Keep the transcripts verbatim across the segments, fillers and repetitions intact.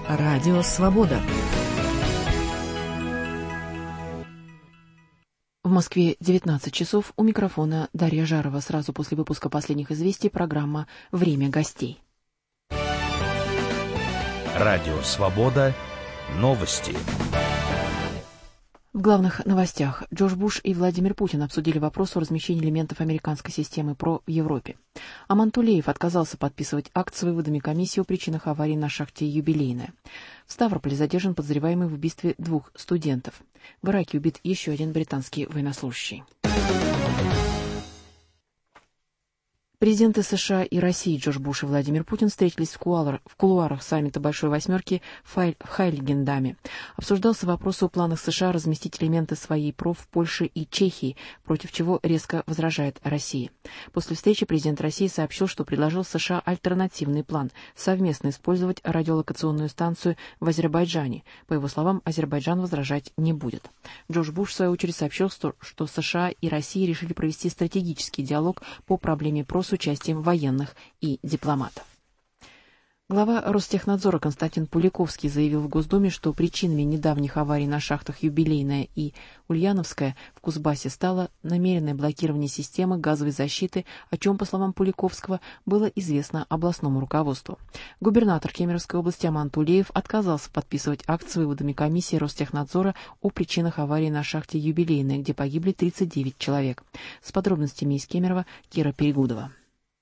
Радио «Свобода». В Москве девятнадцать часов. У микрофона Дарья Жарова. Сразу после выпуска последних известий программа «Время гостей». Радио «Свобода». Новости. В главных новостях. Джордж Буш и Владимир Путин обсудили вопрос о размещении элементов американской системы ПРО в Европе. Аман Тулеев отказался подписывать акт с выводами комиссии о причинах аварии на шахте «Юбилейная». В Ставрополе задержан подозреваемый в убийстве двух студентов. В Ираке убит еще один британский военнослужащий. Президенты США и России Джордж Буш и Владимир Путин встретились в, куалар, в кулуарах саммита Большой Восьмерки в, Хай, в Хайльгендаме. Обсуждался вопрос о планах США разместить элементы своей ПРО в Польше и Чехии, против чего резко возражает Россия. После встречи президент России сообщил, что предложил США альтернативный план – совместно использовать радиолокационную станцию в Азербайджане. По его словам, Азербайджан возражать не будет. Джордж Буш, в свою очередь, сообщил, что, что США и Россия решили провести стратегический диалог по проблеме ПРО с участием военных и дипломатов. Глава Ростехнадзора Константин Пуликовский заявил в Госдуме, что причинами недавних аварий на шахтах «Юбилейная» и «Ульяновская» в Кузбассе стало намеренное блокирование системы газовой защиты, о чем, по словам Пуликовского, было известно областному руководству. Губернатор Кемеровской области Аман Тулеев отказался подписывать акт с выводами комиссии Ростехнадзора о причинах аварии на шахте «Юбилейная», где погибли тридцать девять человек. С подробностями из Кемерово Кира Перегудова.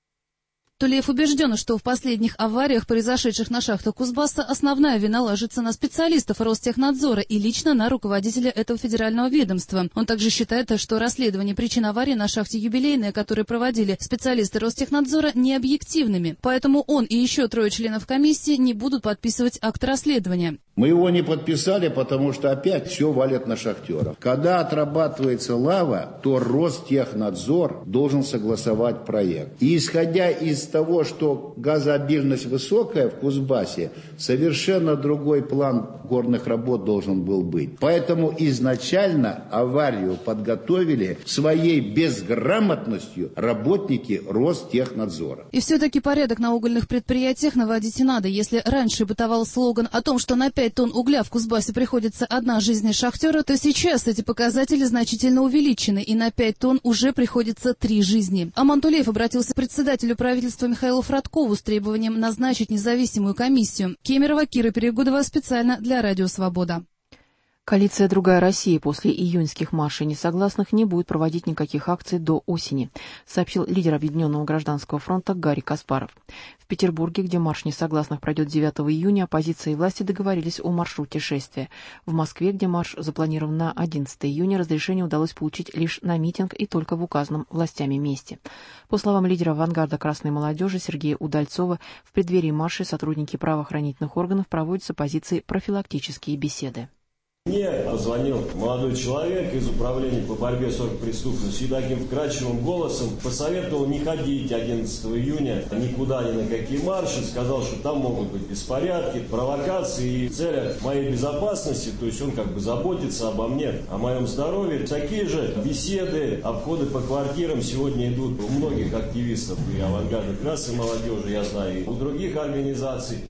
Тулеев убежден, что в последних авариях, произошедших на шахтах Кузбасса, основная вина ложится на специалистов Ростехнадзора и лично на руководителя этого федерального ведомства. Он также считает, что расследование причин аварии на шахте «Юбилейная», которые проводили специалисты Ростехнадзора, не объективными. Поэтому он и еще трое членов комиссии не будут подписывать акт расследования. Мы его не подписали, потому что опять все валят на шахтеров. Когда отрабатывается лава, то Ростехнадзор должен согласовать проект. И исходя из того, что газообильность высокая в Кузбассе, совершенно другой план горных работ должен был быть. Поэтому изначально аварию подготовили своей безграмотностью работники Ростехнадзора. И все-таки порядок на угольных предприятиях наводить надо. Если раньше бытовал слоган о том, что на пять тонн угля в Кузбассе приходится одна жизнь шахтера, то сейчас эти показатели значительно увеличены, и на пять тонн уже приходится три жизни. Аман Тулеев обратился к председателю правительства Михаилу Фродкову с требованием назначить независимую комиссию. Кемерово, Кира Перегудова, специально для Радио «Свобода». Коалиция «Другая Россия» после июньских маршей несогласных не будет проводить никаких акций до осени, сообщил лидер Объединенного гражданского фронта Гарри Каспаров. В Петербурге, где марш несогласных пройдет девятого июня, оппозиция и власти договорились о маршруте шествия. В Москве, где марш запланирован на одиннадцатого июня, разрешение удалось получить лишь на митинг и только в указанном властями месте. По словам лидера авангарда красной молодежи Сергея Удальцова, в преддверии марша сотрудники правоохранительных органов проводят с оппозицией профилактические беседы. Мне позвонил молодой человек из управления по борьбе с оргпреступностью и таким вкрадчивым голосом посоветовал не ходить одиннадцатого июня никуда, ни на какие марши, сказал, что там могут быть беспорядки, провокации, и в целях моей безопасности, то есть он как бы заботится обо мне, о моем здоровье. Такие же беседы, обходы по квартирам сегодня идут у многих активистов и авангарда красной молодежи, я знаю, и у других организаций.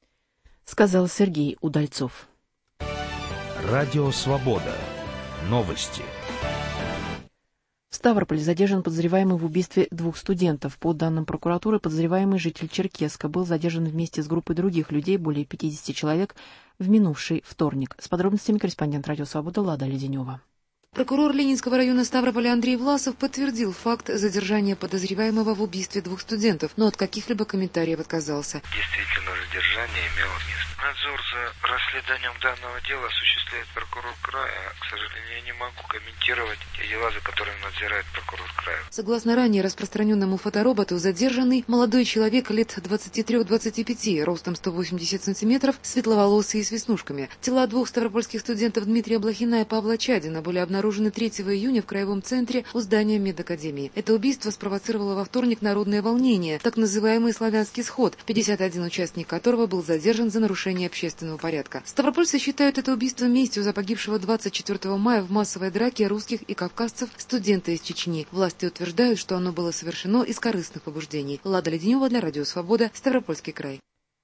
Сказал Сергей Удальцов. Радио «Свобода». Новости. В Ставрополе задержан подозреваемый в убийстве двух студентов. По данным прокуратуры, подозреваемый житель Черкесска был задержан вместе с группой других людей, более пятидесяти человек, в минувший вторник. С подробностями корреспондент Радио «Свобода» Лада Леденева. Прокурор Ленинского района Ставрополя Андрей Власов подтвердил факт задержания подозреваемого в убийстве двух студентов, но от каких-либо комментариев отказался. Действительно, задержание имело место. Надзор за расследованием данного дела осуществляет прокурор края. К сожалению, я не могу комментировать те дела, за которыми надзирает прокурор края. Согласно ранее распространенному фотороботу, задержанный молодой человек лет двадцати трёх — двадцати пяти, ростом сто восемьдесят сантиметров, светловолосый и с веснушками. Тела двух ставропольских студентов Дмитрия Блохина и Павла Чадина были обнаружены третьего июня в краевом центре у здания медакадемии. Это убийство спровоцировало во вторник народное волнение, так называемый славянский сход, пятьдесят один участник которого был задержан за нарушение общественного порядка. Ставропольцы считают это убийство местью за погибшего двадцать четвёртого мая в массовой драке русских и кавказцев студента из Чечни. Власти утверждают, что оно было совершено из корыстных побуждений. Лада Леденева для Радио «Свобода», Ставропольский край.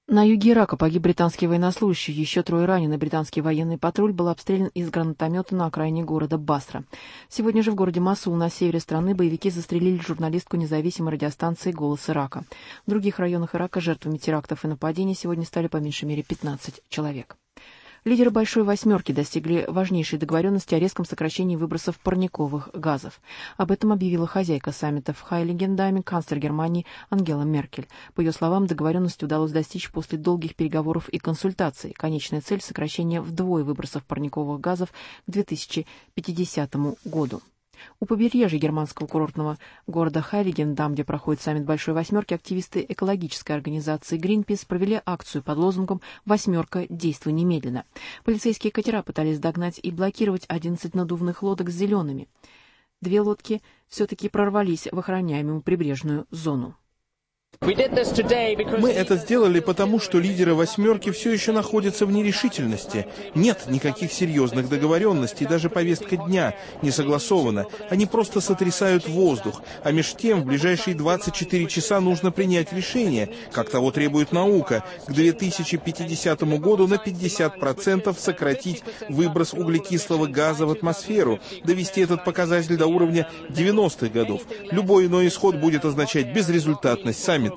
На юге Ирака погиб британский военнослужащий, еще трое ранены. Британский военный патруль был обстрелян из гранатомета на окраине города Басра. Сегодня же в городе Мосул на севере страны боевики застрелили журналистку независимой радиостанции «Голос Ирака». В других районах Ирака жертвами терактов и нападений сегодня стали по меньшей мере пятнадцать человек. Лидеры «Большой восьмерки» достигли важнейшей договоренности о резком сокращении выбросов парниковых газов. Об этом объявила хозяйка саммита в Хайлигендаме, канцлер Германии Ангела Меркель. По ее словам, договоренности удалось достичь после долгих переговоров и консультаций. Конечная цель – сокращение вдвое выбросов парниковых газов к две тысячи пятидесятому году. У побережья германского курортного города Хайлигендам, где проходит саммит Большой Восьмерки, активисты экологической организации Greenpeace провели акцию под лозунгом «Восьмерка, действуй немедленно». Полицейские катера пытались догнать и блокировать одиннадцать надувных лодок с зелеными. Две лодки все-таки прорвались в охраняемую прибрежную зону. Мы это сделали потому, что лидеры «восьмерки» все еще находятся в нерешительности. Нет никаких серьезных договоренностей, даже повестка дня не согласована. Они просто сотрясают воздух. А меж тем, в ближайшие двадцать четыре часа нужно принять решение, как того требует наука, к две тысячи пятидесятому году на пятьдесят процентов сократить выброс углекислого газа в атмосферу, довести этот показатель до уровня девяностых годов. Любой иной исход будет означать безрезультатность саммита.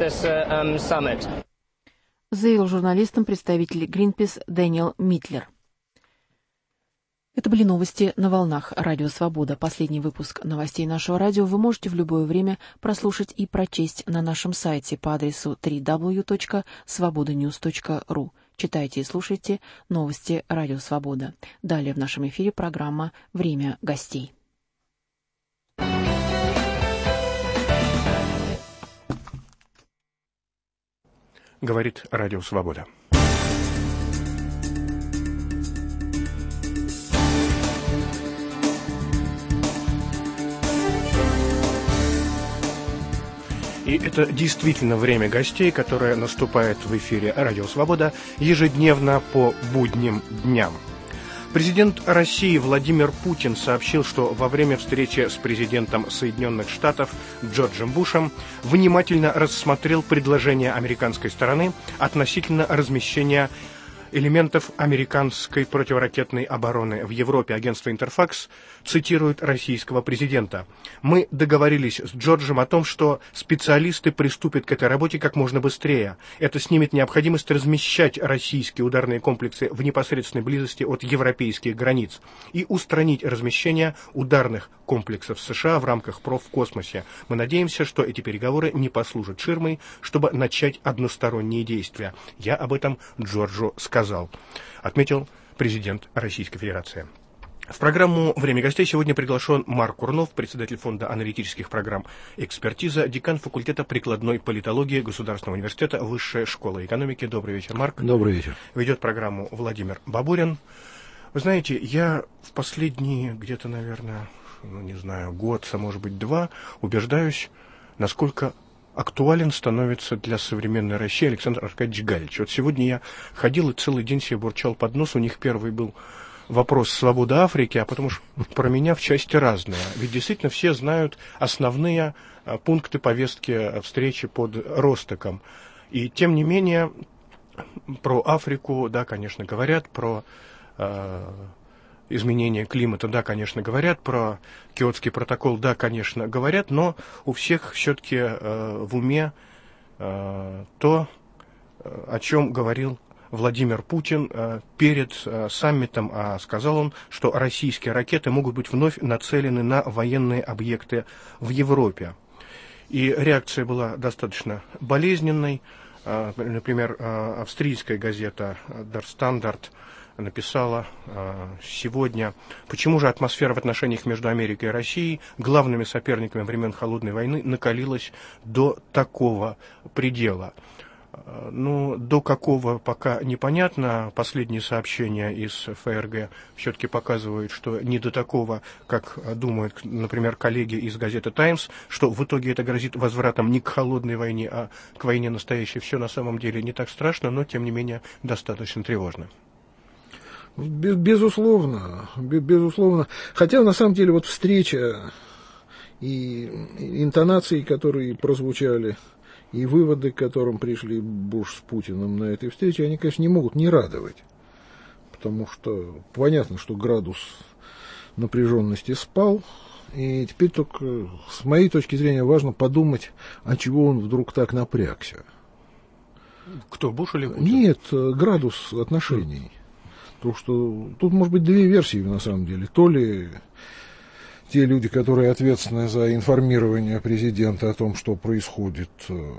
Заявил журналистам представитель Greenpeace Дэниел Митлер. Это были новости на волнах Радио Свобода. Последний выпуск новостей нашего радио вы можете в любое время прослушать и прочесть на нашем сайте по адресу дабл ю дабл ю дабл ю точка свобода ньюс точка ру. Читайте и слушайте новости Радио Свобода. Далее в нашем эфире программа «Время гостей». Говорит Радио Свобода. И это действительно время гостей, которое наступает в эфире Радио Свобода ежедневно по будним дням. Президент России Владимир Путин сообщил, что во время встречи с президентом Соединенных Штатов Джорджем Бушем внимательно рассмотрел предложения американской стороны относительно размещения элементов американской противоракетной обороны в Европе. Агентство «Интерфакс» цитирует российского президента. «Мы договорились с Джорджем о том, что специалисты приступят к этой работе как можно быстрее. Это снимет необходимость размещать российские ударные комплексы в непосредственной близости от европейских границ и устранить размещение ударных комплексов США в рамках ПРО в космосе. Мы надеемся, что эти переговоры не послужат ширмой, чтобы начать односторонние действия. Я об этом Джорджу сказал», отметил президент Российской Федерации. В программу «Время гостей» сегодня приглашен Марк Курнов, председатель фонда аналитических программ «Экспертиза», декан факультета прикладной политологии Государственного университета Высшая школа экономики. Добрый вечер, Марк. Добрый вечер. Ведет программу Владимир Бабурин. Вы знаете, я в последние где-то, наверное, ну, не знаю, год, а может быть два, убеждаюсь, насколько актуален становится для современной России Александр Аркадьевич Галич. Вот сегодня я ходил и целый день себе бурчал под нос. У них первый был вопрос «Свобода Африки», а потому что про меня в части разные. Ведь действительно все знают основные пункты повестки встречи под Ростоком. И тем не менее про Африку, да, конечно, говорят, про э, изменение климата, да, конечно, говорят, про Киотский протокол, да, конечно, говорят, но у всех все-таки э, в уме э, то, о чем говорил Владимир Путин э, перед э, саммитом, а сказал он, что российские ракеты могут быть вновь нацелены на военные объекты в Европе. И реакция была достаточно болезненной. Э, например, э, австрийская газета Der Standard написала э, сегодня, почему же атмосфера в отношениях между Америкой и Россией, главными соперниками времен Холодной войны, накалилась до такого предела. Ну, до какого пока непонятно. Последние сообщения из ФРГ все-таки показывают, что не до такого, как думают, например, коллеги из газеты «Таймс», что в итоге это грозит возвратом не к холодной войне, а к войне настоящей. Все на самом деле не так страшно, но, тем не менее, достаточно тревожно. Безусловно, безусловно. Хотя, на самом деле, вот встреча и интонации, которые прозвучали И выводы, к которым пришли Буш с Путиным на этой встрече, они, конечно, не могут не радовать. Потому что понятно, что градус напряженности спал. И теперь только, с моей точки зрения, важно подумать, а чего он вдруг так напрягся. Кто, Буш или Путин? Нет, градус отношений. Потому что тут может быть две версии на самом деле. То ли те люди, которые ответственны за информирование президента о том, что происходит,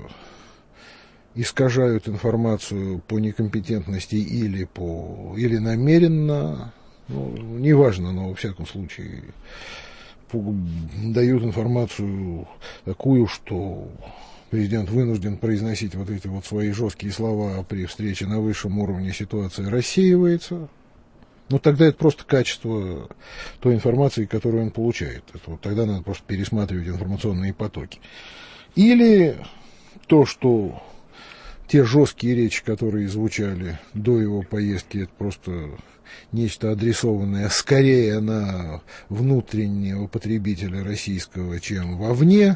искажают информацию по некомпетентности или, по, или намеренно, ну, неважно, но во всяком случае дают информацию такую, что президент вынужден произносить вот эти вот свои жесткие слова при встрече на высшем уровне, ситуация рассеивается. Ну, тогда это просто качество той информации, которую он получает. Это вот тогда надо просто пересматривать информационные потоки. Или то, что те жесткие речи, которые звучали до его поездки, это просто нечто адресованное скорее на внутреннего потребителя российского, чем вовне,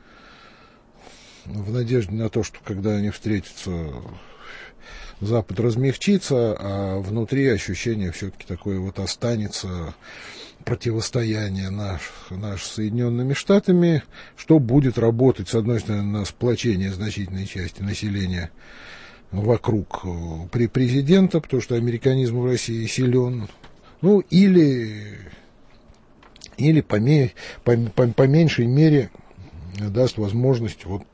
в надежде на то, что когда они встретятся, Запад размягчится, а внутри ощущение все-таки такое вот останется, противостояние наш, наш с Соединенными Штатами, что будет работать, с одной стороны, на сплочение значительной части населения вокруг при президента, потому что американизм в России силен, ну или, или по, по, по, по меньшей мере даст возможность вот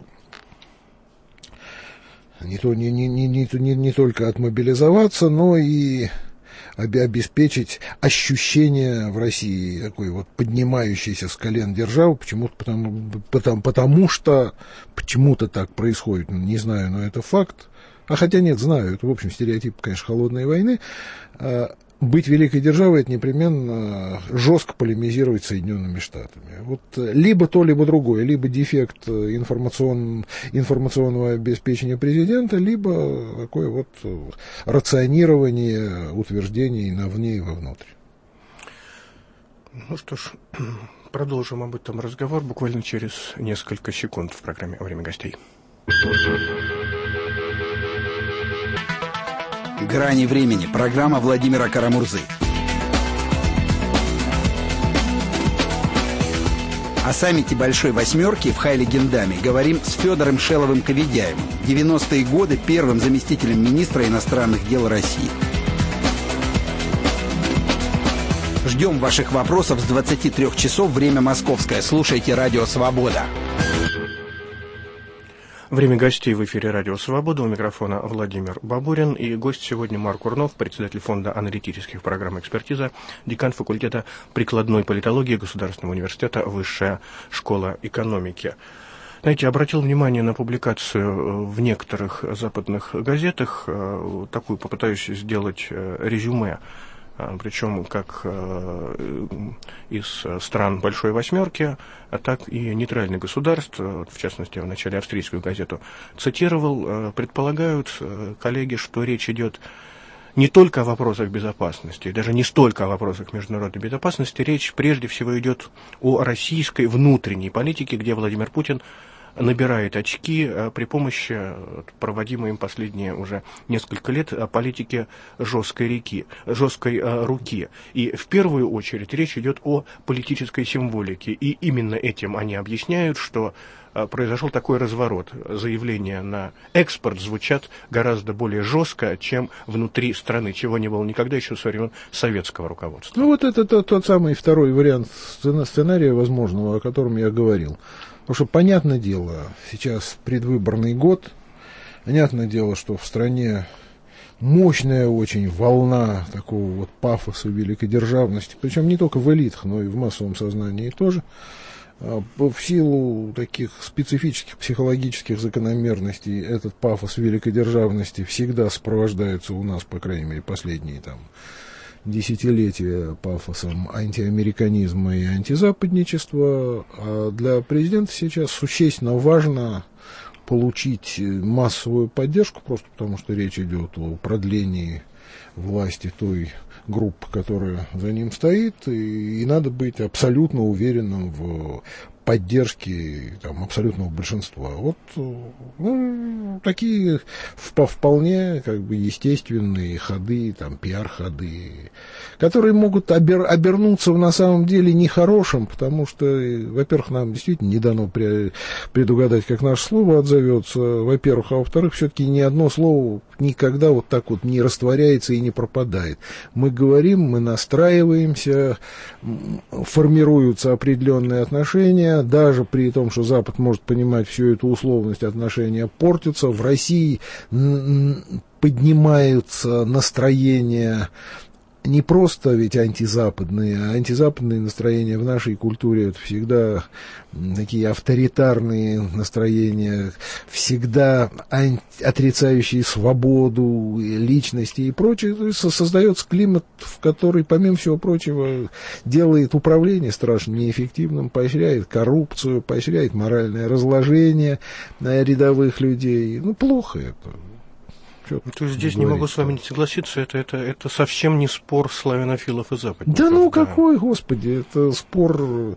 не, то, не, не, не, не, не, не только отмобилизоваться, но и обеспечить ощущение в России такой вот поднимающейся с колен державы, почему-то потому, потому, потому что почему-то так происходит, не знаю, но это факт. А хотя нет, знаю, это, в общем, стереотип, конечно, холодной войны. Быть великой державой — это непременно жестко полемизировать с Соединенными Штатами. Вот либо то, либо другое, либо дефект информацион, информационного обеспечения президента, либо такое вот рационирование утверждений навне и вовнутрь. Ну что ж, продолжим об этом разговор буквально через несколько секунд в программе «Время гостей». «Грани времени». Программа Владимира Карамурзы. О саммите Большой Восьмерки в Хайлигендаме говорим с Федором Шеловым-Коведяевым, в девяностые годы первым заместителем министра иностранных дел России. Ждем ваших вопросов с двадцати трёх часов, время московское. Слушайте «Радио Свобода». Время гостей в эфире «Радио Свобода». У микрофона Владимир Бабурин. И гость сегодня Марк Курнов, председатель фонда аналитических программ «Экспертиза», декан факультета прикладной политологии Государственного университета, Высшая школа экономики. Знаете, обратил внимание на публикацию в некоторых западных газетах, такую попытаюсь сделать резюме, причем как из стран Большой Восьмерки, а так и нейтральных государств, в частности, в начале австрийскую газету цитировал, предполагают коллеги, что речь идет не только о вопросах безопасности, даже не столько о вопросах международной безопасности, речь прежде всего идет о российской внутренней политике, где Владимир Путин набирает очки при помощи проводимой им последние уже несколько лет политики жесткой реки, жесткой руки. И в первую очередь речь идет о политической символике. И именно этим они объясняют, что произошел такой разворот. Заявления на экспорт звучат гораздо более жестко, чем внутри страны, чего не было никогда еще со времен советского руководства. Ну вот это тот, тот самый второй вариант сценария возможного, о котором я говорил. Потому что, понятное дело, сейчас предвыборный год, понятное дело, что в стране мощная очень волна такого вот пафоса великой державности, причем не только в элитах, но и в массовом сознании тоже, в силу таких специфических психологических закономерностей этот пафос великой державности всегда сопровождается у нас, по крайней мере, последние там десятилетия пафосом антиамериканизма и антизападничества, а для президента сейчас существенно важно получить массовую поддержку, просто потому что речь идет о продлении власти той группы, которая за ним стоит, и, и надо быть абсолютно уверенным в поддержки там, абсолютного большинства. Вот ну, такие вполне как бы естественные ходы, там, пиар-ходы, которые могут обер, обернуться на самом деле нехорошим, потому что, во-первых, нам действительно не дано предугадать, как наше слово отзовется, во-первых, а во-вторых, все-таки ни одно слово никогда вот так вот не растворяется и не пропадает. Мы говорим, мы настраиваемся, формируются определенные отношения, даже при том, что Запад может понимать всю эту условность, отношения портятся. В России поднимаются настроения не просто ведь антизападные, а антизападные настроения в нашей культуре это всегда такие авторитарные настроения, всегда отрицающие свободу личности и прочее. То есть создается климат, в который, помимо всего прочего, делает управление страшно неэффективным, поощряет коррупцию, поощряет моральное разложение рядовых людей. Ну, плохо это. То есть здесь не могу с вами не согласиться, это, это, это совсем не спор славянофилов и западников. Да ну да. Какой, господи, это спор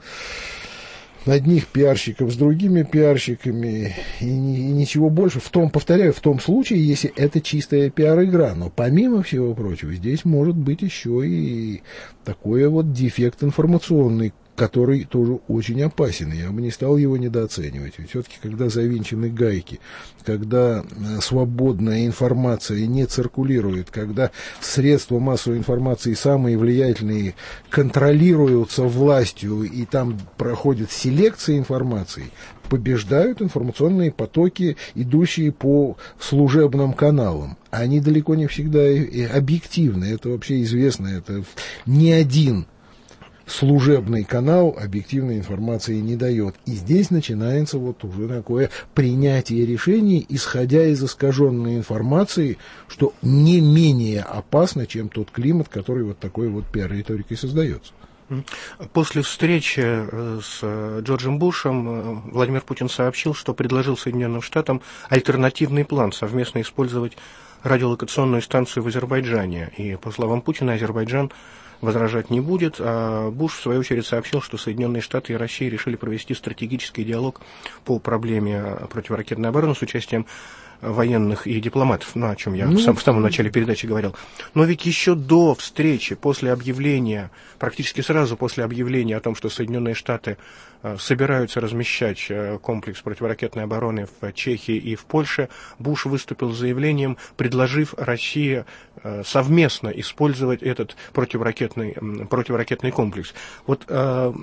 одних пиарщиков с другими пиарщиками и, и ничего больше. В том, повторяю, в том случае, если это чистая пиар-игра. Но помимо всего прочего, здесь может быть еще и такой вот дефект информационный, который тоже очень опасен, я бы не стал его недооценивать. Ведь все-таки, когда завинчены гайки, когда свободная информация не циркулирует, когда средства массовой информации самые влиятельные контролируются властью, и там проходит селекция информации, побеждают информационные потоки, идущие по служебным каналам. Они далеко не всегда объективны, это вообще известно, это не один служебный канал объективной информации не дает. И здесь начинается вот уже такое принятие решений, исходя из искаженной информации, что не менее опасно, чем тот климат, который вот такой вот пиар-риторикой создается. После встречи с Джорджем Бушем Владимир Путин сообщил, что предложил Соединенным Штатам альтернативный план совместно использовать радиолокационную станцию в Азербайджане. И, по словам Путина, Азербайджан возражать не будет, а Буш, в свою очередь, сообщил, что Соединенные Штаты и Россия решили провести стратегический диалог по проблеме противоракетной обороны с участием военных и дипломатов, ну, о чем я ну, в, сам, в самом начале передачи говорил. Но ведь еще до встречи, после объявления, практически сразу после объявления о том, что Соединенные Штаты э, собираются размещать э, комплекс противоракетной обороны в Чехии и в Польше, Буш выступил с заявлением, предложив России э, совместно использовать этот противоракетный, э, противоракетный комплекс. Вот э,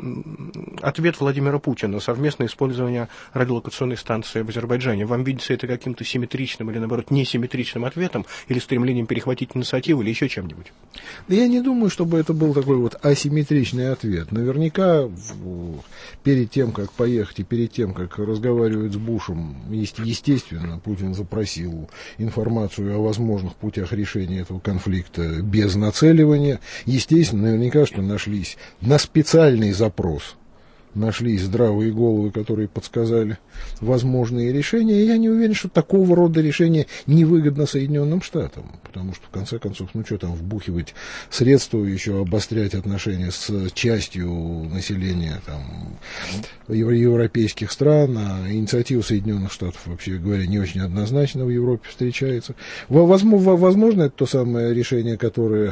ответ Владимира Путина: совместное использование радиолокационной станции в Азербайджане. Вам видится это каким-то симметричным или, наоборот, несимметричным ответом, или стремлением перехватить инициативу, или еще чем-нибудь? Да я не думаю, чтобы это был такой вот асимметричный ответ. Наверняка перед тем, как поехать и перед тем, как разговаривать с Бушем, естественно, Путин запросил информацию о возможных путях решения этого конфликта без нацеливания. Естественно, наверняка, что нашлись на специальный запрос нашлись здравые головы, которые подсказали возможные решения. И я не уверен, что такого рода решение невыгодно Соединенным Штатам. Потому что, в конце концов, ну что там вбухивать средства, еще обострять отношения с частью населения там, европейских стран. А инициатива Соединенных Штатов, вообще говоря, не очень однозначно в Европе встречается. Возможно, возможно это то самое решение, которое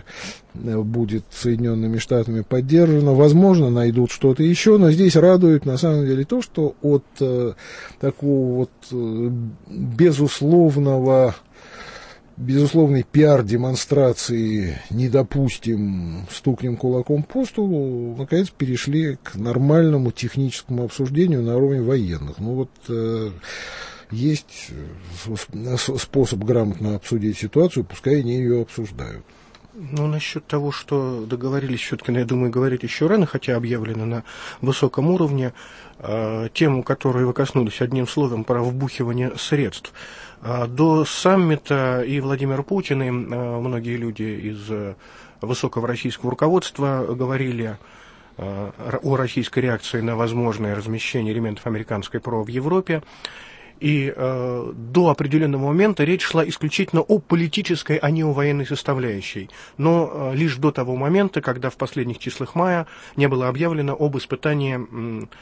будет Соединенными Штатами поддержано. Возможно, найдут что-то еще, но здесь радует на самом деле то, что от э, такого вот э, безусловного, безусловной пиар-демонстрации «не допустим, стукнем кулаком по столу», наконец перешли к нормальному техническому обсуждению на уровне военных. Ну вот э, есть способ грамотно обсудить ситуацию, пускай они ее обсуждают. Ну, насчет того, что договорились, все-таки, я думаю, говорить еще рано, хотя объявлено на высоком уровне. Э, тему, которой вы коснулись одним словом, про вбухивание средств. Э, до саммита и Владимир Путин, и э, многие люди из э, высокого российского руководства говорили э, о российской реакции на возможное размещение элементов американской ПРО в Европе. И э, до определенного момента речь шла исключительно о политической, а не о военной составляющей. Но э, лишь до того момента, когда в последних числах мая не было объявлено об испытании э,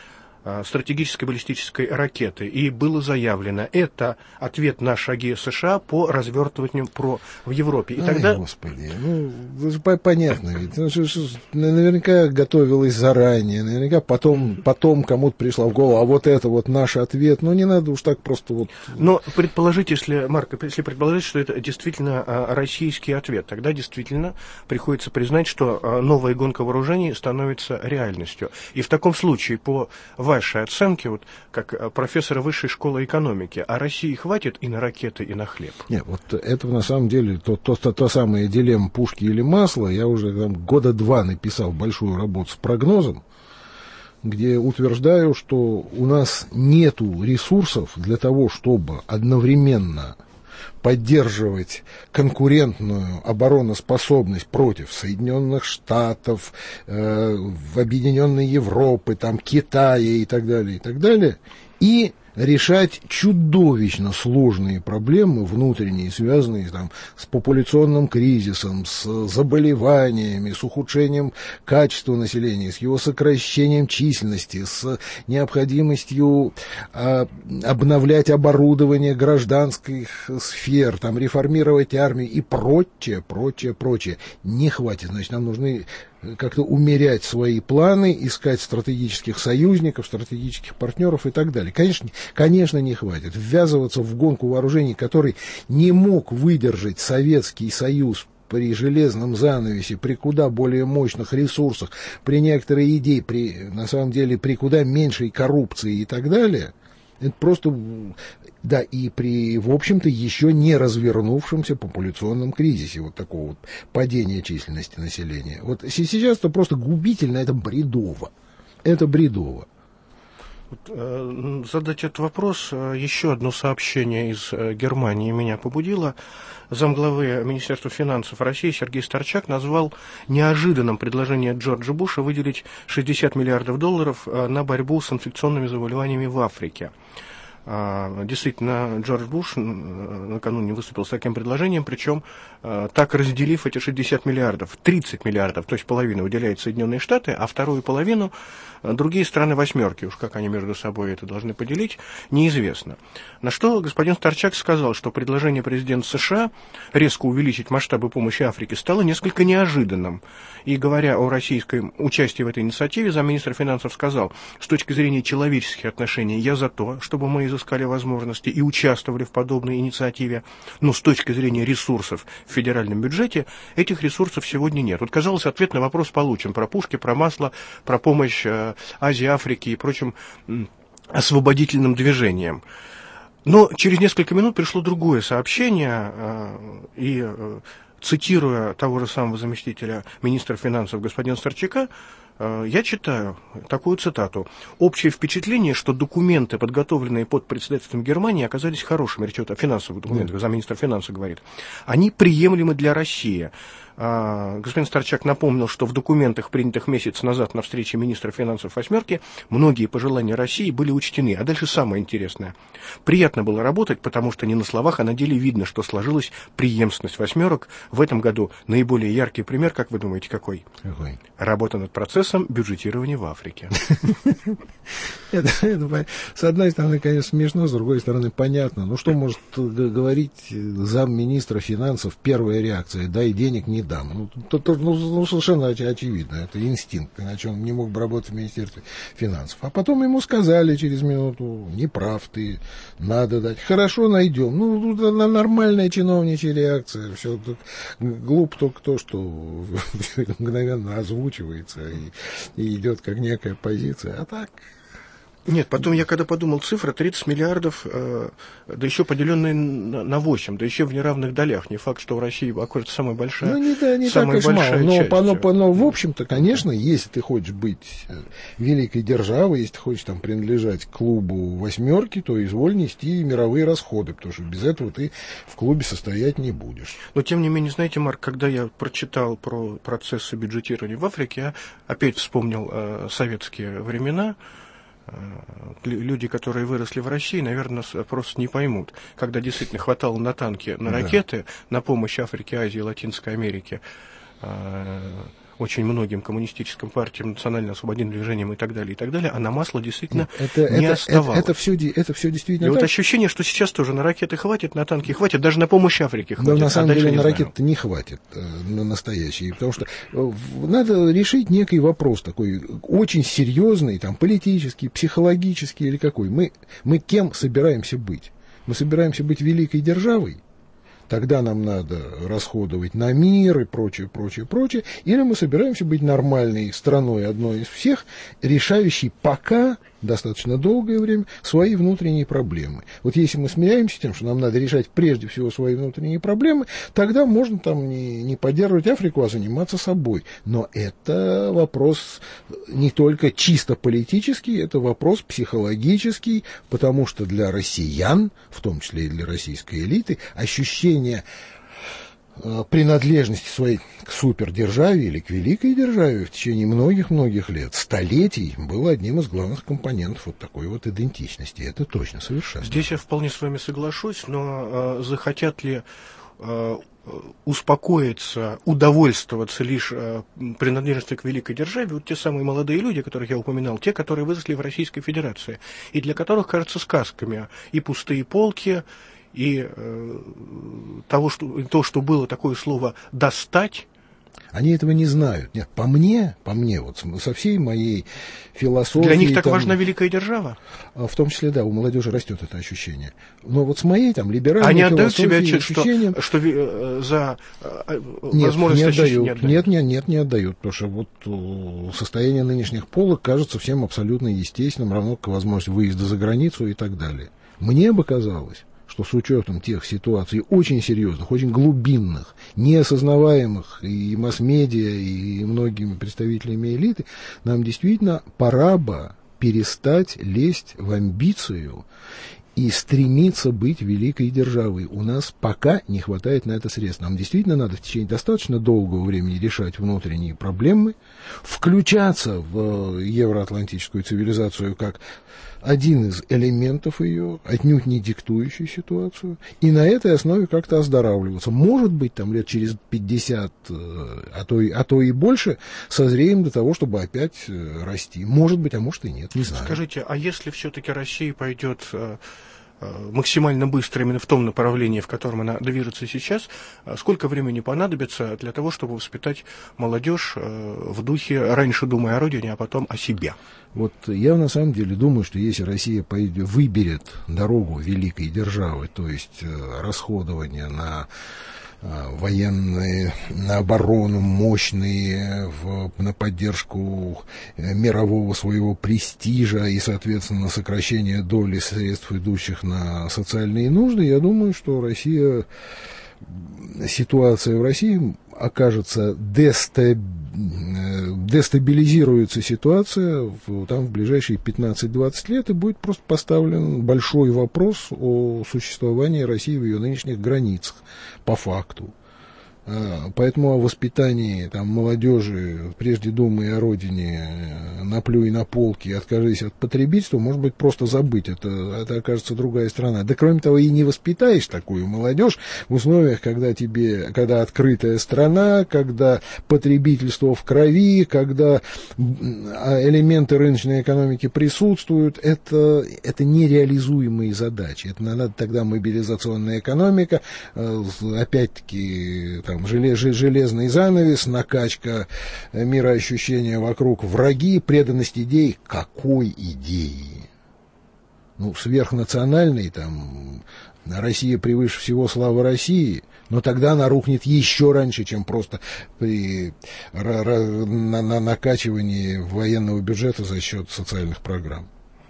стратегической баллистической ракеты. И было заявлено, это ответ на шаги США по развертыванию ПРО в Европе. И Ай, тогда... Господи, ну, понятно ведь. Наверняка готовилось заранее, наверняка потом, потом кому-то пришла в голову, а вот это вот наш ответ. Ну, не надо уж так просто вот... Но предположить, если, Марк, если предположить, что это действительно российский ответ, тогда действительно приходится признать, что новая гонка вооружений становится реальностью. И в таком случае, по вашей оценке, вот как профессора высшей школы экономики, а России хватит и на ракеты, и на хлеб? Нет, вот это на самом деле то, то, то, то самое дилемма пушки или масла. Я уже там, года два написал большую работу с прогнозом, где утверждаю, что у нас нету ресурсов для того, чтобы одновременно поддерживать конкурентную обороноспособность против Соединенных Штатов, э, Объединенной Европы, там, Китая и так далее, и так далее, и решать чудовищно сложные проблемы внутренние, связанные там, с популяционным кризисом, с заболеваниями, с ухудшением качества населения, с его сокращением численности, с необходимостью а, обновлять оборудование гражданских сфер, там, реформировать армию и прочее, прочее, прочее. Не хватит. Значит, нам нужны как-то умерять свои планы, искать стратегических союзников, стратегических партнеров и так далее. Конечно, конечно, не хватит. Ввязываться в гонку вооружений, который не мог выдержать Советский Союз при железном занавесе, при куда более мощных ресурсах, при некоторой идее, при, на самом деле, при куда меньшей коррупции и так далее, это просто, да, и при, в общем-то, еще не развернувшемся популяционном кризисе, вот такого вот падения численности населения. Вот сейчас это просто губительно, это бредово. Это бредово. Задать этот вопрос, еще одно сообщение из Германии меня побудило. Замглавы Министерства финансов России Сергей Старчак назвал неожиданным предложение Джорджа Буша выделить шестьдесят миллиардов долларов на борьбу с инфекционными заболеваниями в Африке. Действительно, Джордж Буш накануне выступил с таким предложением, причем так разделив эти шестьдесят миллиардов, тридцать миллиардов, то есть половину выделяют Соединенные Штаты, а вторую половину другие страны восьмерки, уж как они между собой это должны поделить, неизвестно. На что господин Старчак сказал, что предложение президента США резко увеличить масштабы помощи Африке стало несколько неожиданным. И говоря о российском участии в этой инициативе, замминистра финансов сказал, с точки зрения человеческих отношений, я за то, чтобы мы изыскали возможности и участвовали в подобной инициативе, но с точки зрения ресурсов в федеральном бюджете этих ресурсов сегодня нет. Вот, казалось, ответ на вопрос получен про пушки, про масло, про помощь э, Азии, Африке и прочим э, освободительным движениям. Но через несколько минут пришло другое сообщение, э, и, э, цитируя того же самого заместителя министра финансов господина Старчака, я читаю такую цитату. «Общее впечатление, что документы, подготовленные под председательством Германии, оказались хорошими». Речь идет о финансовых документах, замминистра финансов говорит. «Они приемлемы для России». Господин Старчак напомнил, что в документах, принятых месяц назад на встрече министра финансов «восьмерки», многие пожелания России были учтены. А дальше самое интересное. Приятно было работать, потому что не на словах, а на деле видно, что сложилась преемственность «восьмерок». В этом году наиболее яркий пример, как вы думаете, какой? Какой? Работа над процессом бюджетирования в Африке. С одной стороны, конечно, смешно, с другой стороны, понятно. Ну, что может говорить замминистра финансов? Первая реакция: дай денег, не дам. Ну, то, то, ну, ну, совершенно очевидно. Это инстинкт, иначе он не мог бы работать в Министерстве финансов. А потом ему сказали через минуту: не прав ты, надо дать. Хорошо, найдем. Ну, это нормальная чиновничья реакция. Все глупо только то, что мгновенно озвучивается и, и идет как некая позиция. А так... Нет, потом я когда подумал, цифра тридцать миллиардов, э, да еще поделенная на, на восемь, да еще в неравных долях. Не факт, что в России окажется самая большая, ну, не, да, не самая так большая мало, часть. Но, но, но, в общем-то, конечно, если ты хочешь быть великой державой, если ты хочешь там принадлежать к клубу восьмерки, то изволь нести мировые расходы, потому что без этого ты в клубе состоять не будешь. Но, тем не менее, знаете, Марк, когда я прочитал про процессы бюджетирования в Африке, я опять вспомнил э, советские времена. Люди, которые выросли в России, наверное, просто не поймут. Когда действительно хватало на танки, на ракеты, да, на помощь Африке, Азии, Латинской Америке, очень многим коммунистическим партиям, национально-освободительным движениям и так далее, и так далее, а на масло действительно это, не это, оставалось. Это, это, все, это все действительно и так. вот ощущение, что сейчас тоже на ракеты хватит, на танки хватит, даже на помощь Африке хватит. Но на самом а деле не на знаю. ракеты не хватит, на настоящие, потому что надо решить некий вопрос такой очень серьезный, там, политический, психологический или какой. Мы, мы кем собираемся быть? Мы собираемся быть великой державой? Тогда нам надо расходовать на мир и прочее, прочее, прочее. Или мы собираемся быть нормальной страной, одной из всех, решающей пока, достаточно долгое время, свои внутренние проблемы. Вот если мы смиряемся с тем, что нам надо решать прежде всего свои внутренние проблемы, тогда можно там не, не поддерживать Африку, а заниматься собой. Но это вопрос не только чисто политический, это вопрос психологический, потому что для россиян, в том числе и для российской элиты, ощущение принадлежности своей к супердержаве или к великой державе в течение многих-многих лет, столетий, было одним из главных компонентов вот такой вот идентичности. Это точно, совершенно. Здесь я вполне с вами соглашусь, но э, захотят ли э, успокоиться, удовольствоваться лишь э, принадлежностью к великой державе, вот те самые молодые люди, которых я упоминал, те, которые выросли в Российской Федерации, и для которых кажется сказками и пустые полки, и э, того, что, то, что было такое слово «достать». Они этого не знают. Нет, по мне, по мне, вот со всей моей философией... Для них так там, важна великая держава? В том числе, да, у молодежи растет это ощущение. Но вот с моей там либеральной Они философией... отдают себе отчет, ощущением... что, что э, за э, нет, возможность не ощущения отдают. не отдают? Нет, нет, нет, не отдают. Потому что вот состояние нынешних полок кажется всем абсолютно естественным, равно как возможность выезда за границу и так далее. Мне бы казалось, что с учетом тех ситуаций очень серьезных, очень глубинных, неосознаваемых и масс-медиа, и многими представителями элиты, нам действительно пора бы перестать лезть в амбицию и стремиться быть великой державой. У нас пока не хватает на это средств. Нам действительно надо в течение достаточно долгого времени решать внутренние проблемы, включаться в евроатлантическую цивилизацию как один из элементов ее, отнюдь не диктующий ситуацию, и на этой основе как-то оздоравливаться. Может быть, там лет через пятьдесят, а то, и, а то и больше, созреем до того, чтобы опять расти. Может быть, а может и нет, не знаю. Скажите, а если все-таки Россия пойдет максимально быстро именно в том направлении, в котором она движется сейчас, сколько времени понадобится для того, чтобы воспитать молодежь в духе «раньше думай о родине, а потом о себе»? Вот я на самом деле думаю, что если Россия пойдет, выберет дорогу великой державы, то есть расходование на военные, на оборону мощные, в, на поддержку мирового своего престижа и, соответственно, на сокращение доли средств, идущих на социальные нужды, я думаю, что Россия, ситуация в России окажется дестаб... дестабилизируется ситуация в, там, в ближайшие пятнадцать-двадцать лет, и будет просто поставлен большой вопрос о существовании России в ее нынешних границах, по факту. Поэтому о воспитании там, молодежи, прежде думая о родине, наплюй на полки, откажись от потребительства, может быть, просто забыть. Это, это окажется другая страна. Да, кроме того, и не воспитаешь такую молодежь в условиях, когда тебе, когда открытая страна, когда потребительство в крови, когда элементы рыночной экономики присутствуют. Это, это нереализуемые задачи. Это надо тогда мобилизационная экономика, опять-таки, там, железный занавес, накачка мироощущения вокруг, враги, преданность идей. Какой идеи? Ну, сверхнациональной, там, Россия превыше всего, слава России, но тогда она рухнет еще раньше, чем просто при на, на, накачивании военного бюджета за счет социальных программ.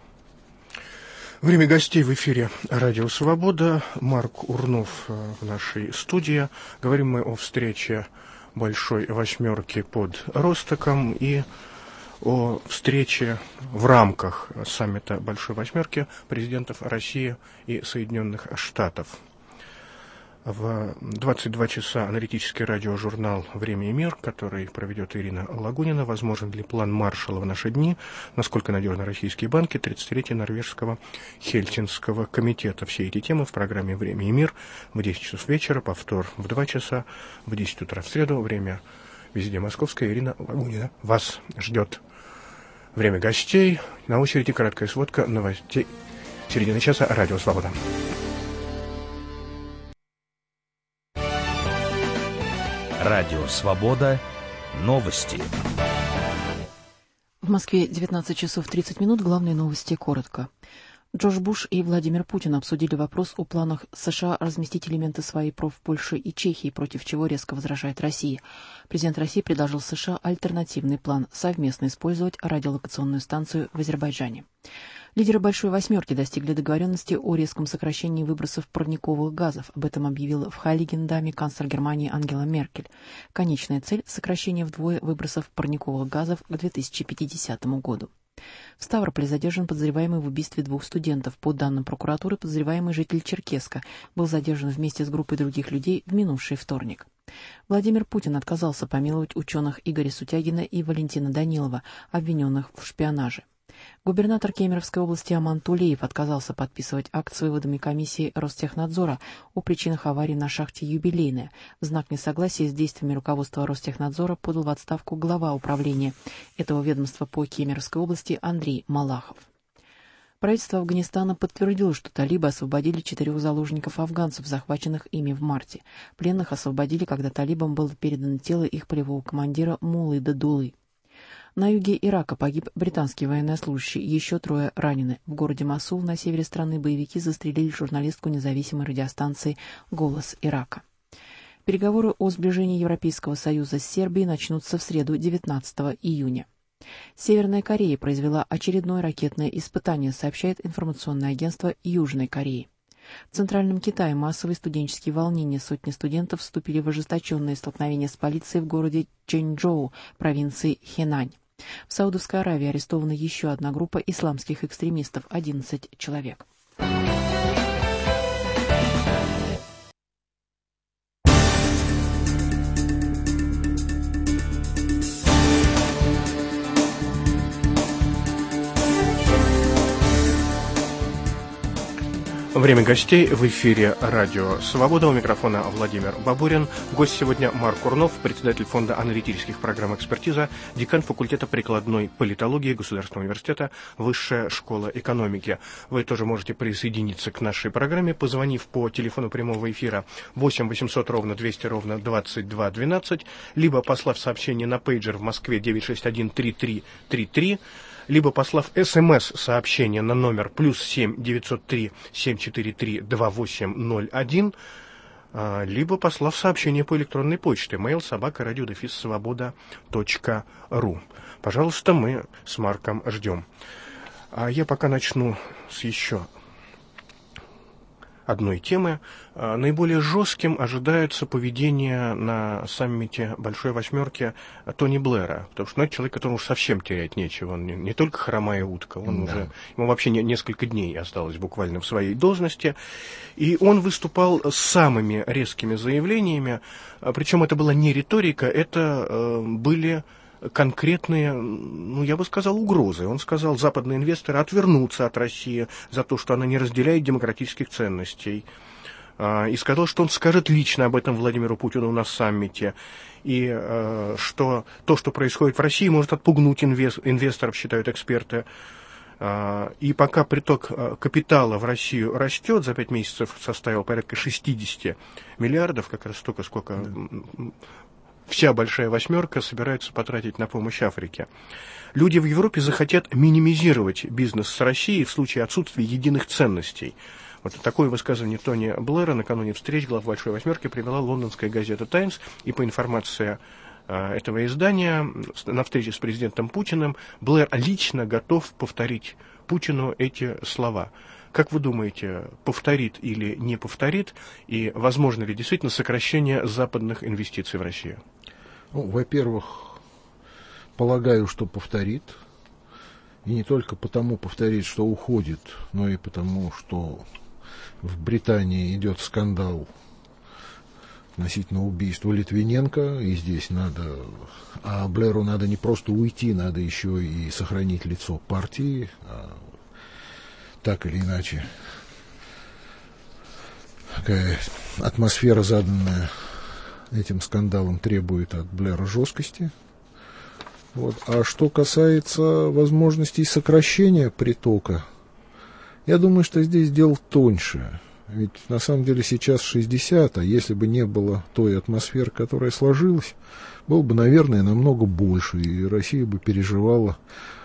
Время гостей в эфире «Радио Свобода». Марк Урнов в нашей студии. Говорим мы о встрече Большой Восьмерки под Ростоком и о встрече в рамках саммита Большой Восьмерки президентов России и Соединенных Штатов. В двадцать два часа аналитический радиожурнал «Время и мир», который проведет Ирина Лагунина. Возможен ли план Маршалла в наши дни? Насколько надежны российские банки? тридцатилетие норвежского Хельсинского комитета. Все эти темы в программе «Время и мир» в десять часов вечера, повтор в два часа, в десять утра в среду. Время везде московская, Ирина Лагунина. Вас ждет время гостей. На очереди краткая сводка новостей середины часа. Радио «Свобода». Радио «Свобода». Новости. В Москве девятнадцать часов тридцать минут. Главные новости коротко. Джордж Буш и Владимир Путин обсудили вопрос о планах США разместить элементы своих ПРО в Польше и Чехии, против чего резко возражает Россия. Президент России предложил США альтернативный план – совместно использовать радиолокационную станцию в Азербайджане. Лидеры «Большой восьмерки» достигли договоренности о резком сокращении выбросов парниковых газов. Об этом объявила в Хайлигендаме канцлер Германии Ангела Меркель. Конечная цель – сокращение вдвое выбросов парниковых газов к две тысячи пятидесятому году. В Ставрополе задержан подозреваемый в убийстве двух студентов. По данным прокуратуры, подозреваемый житель Черкесска был задержан вместе с группой других людей в минувший вторник. Владимир Путин отказался помиловать ученых Игоря Сутягина и Валентина Данилова, обвиненных в шпионаже. Губернатор Кемеровской области Аман Тулеев отказался подписывать акт с выводами комиссии Ростехнадзора о причинах аварии на шахте «Юбилейная». В знак несогласия с действиями руководства Ростехнадзора подал в отставку глава управления этого ведомства по Кемеровской области Андрей Малахов. Правительство Афганистана подтвердило, что талибы освободили четырех заложников-афганцев, захваченных ими в марте. Пленных освободили, когда талибам было передано тело их полевого командира Муллы Дадулы. На юге Ирака погиб британский военнослужащий, еще трое ранены. В городе Мосул на севере страны боевики застрелили журналистку независимой радиостанции «Голос Ирака». Переговоры о сближении Европейского Союза с Сербией начнутся в среду, девятнадцатого июня. Северная Корея произвела очередное ракетное испытание, сообщает информационное агентство Южной Кореи. В Центральном Китае массовые студенческие волнения. Сотни студентов вступили в ожесточенные столкновения с полицией в городе Чэньчжоу, провинции Хэнань. В Саудовской Аравии арестована еще одна группа исламских экстремистов, одиннадцать человек. Время гостей в эфире радио «Свобода». У микрофона Владимир Бабурин. Гость сегодня Марк Курнов, председатель фонда аналитических программ «Экспертиза», декан факультета прикладной политологии Государственного университета, Высшая школа экономики. Вы тоже можете присоединиться к нашей программе, позвонив по телефону прямого эфира восемь восемьсот ровно двести ровно двадцать два двенадцать, либо послав сообщение на пейджер в Москве девять шесть один три три три три, либо послав СМС-сообщение на номер плюс семь девятьсот три семь четыре три два восемь ноль один, либо послав сообщение по электронной почте mail собака радио дефис свобода точка ру. Пожалуйста, мы с Марком ждем. А я пока начну с еще одной темы. Наиболее жестким ожидается поведение на саммите Большой Восьмерки Тони Блэра, потому что ну, это человек, которому совсем терять нечего. Он не, не только хромая утка, он да. уже, ему вообще не, несколько дней осталось буквально в своей должности. И он выступал с самыми резкими заявлениями, причем это была не риторика, это э, были конкретные, ну, я бы сказал, угрозы. Он сказал, западные инвесторы отвернутся от России за то, что она не разделяет демократических ценностей. И сказал, что он скажет лично об этом Владимиру Путину на саммите. И что то, что происходит в России, может отпугнуть инвесторов, считают эксперты. И пока приток капитала в Россию растет, за пять месяцев составил порядка шестьдесят миллиардов, как раз столько, сколько... Да. Вся большая восьмерка собирается потратить на помощь Африке. Люди в Европе захотят минимизировать бизнес с Россией в случае отсутствия единых ценностей. Вот такое высказывание Тони Блэра накануне встреч глав Большой Восьмерки привела лондонская газета «Таймс». И по информации э, этого издания, на встрече с президентом Путиным Блэр лично готов повторить Путину эти слова. Как вы думаете, повторит или не повторит? И возможно ли действительно сокращение западных инвестиций в Россию? Ну, во-первых, полагаю, что повторит. И не только потому повторит, что уходит, но и потому, что в Британии идет скандал относительно убийства Литвиненко. И здесь надо... А Блэру надо не просто уйти, надо еще и сохранить лицо партии. Так или иначе, такая атмосфера, заданная этим скандалом требует от Блэра жесткости. Вот. А что касается возможностей сокращения притока, я думаю, что здесь дело тоньше. Ведь на самом деле сейчас шестьдесят, а если бы не было той атмосферы, которая сложилась, было бы, наверное, намного больше, и Россия бы переживала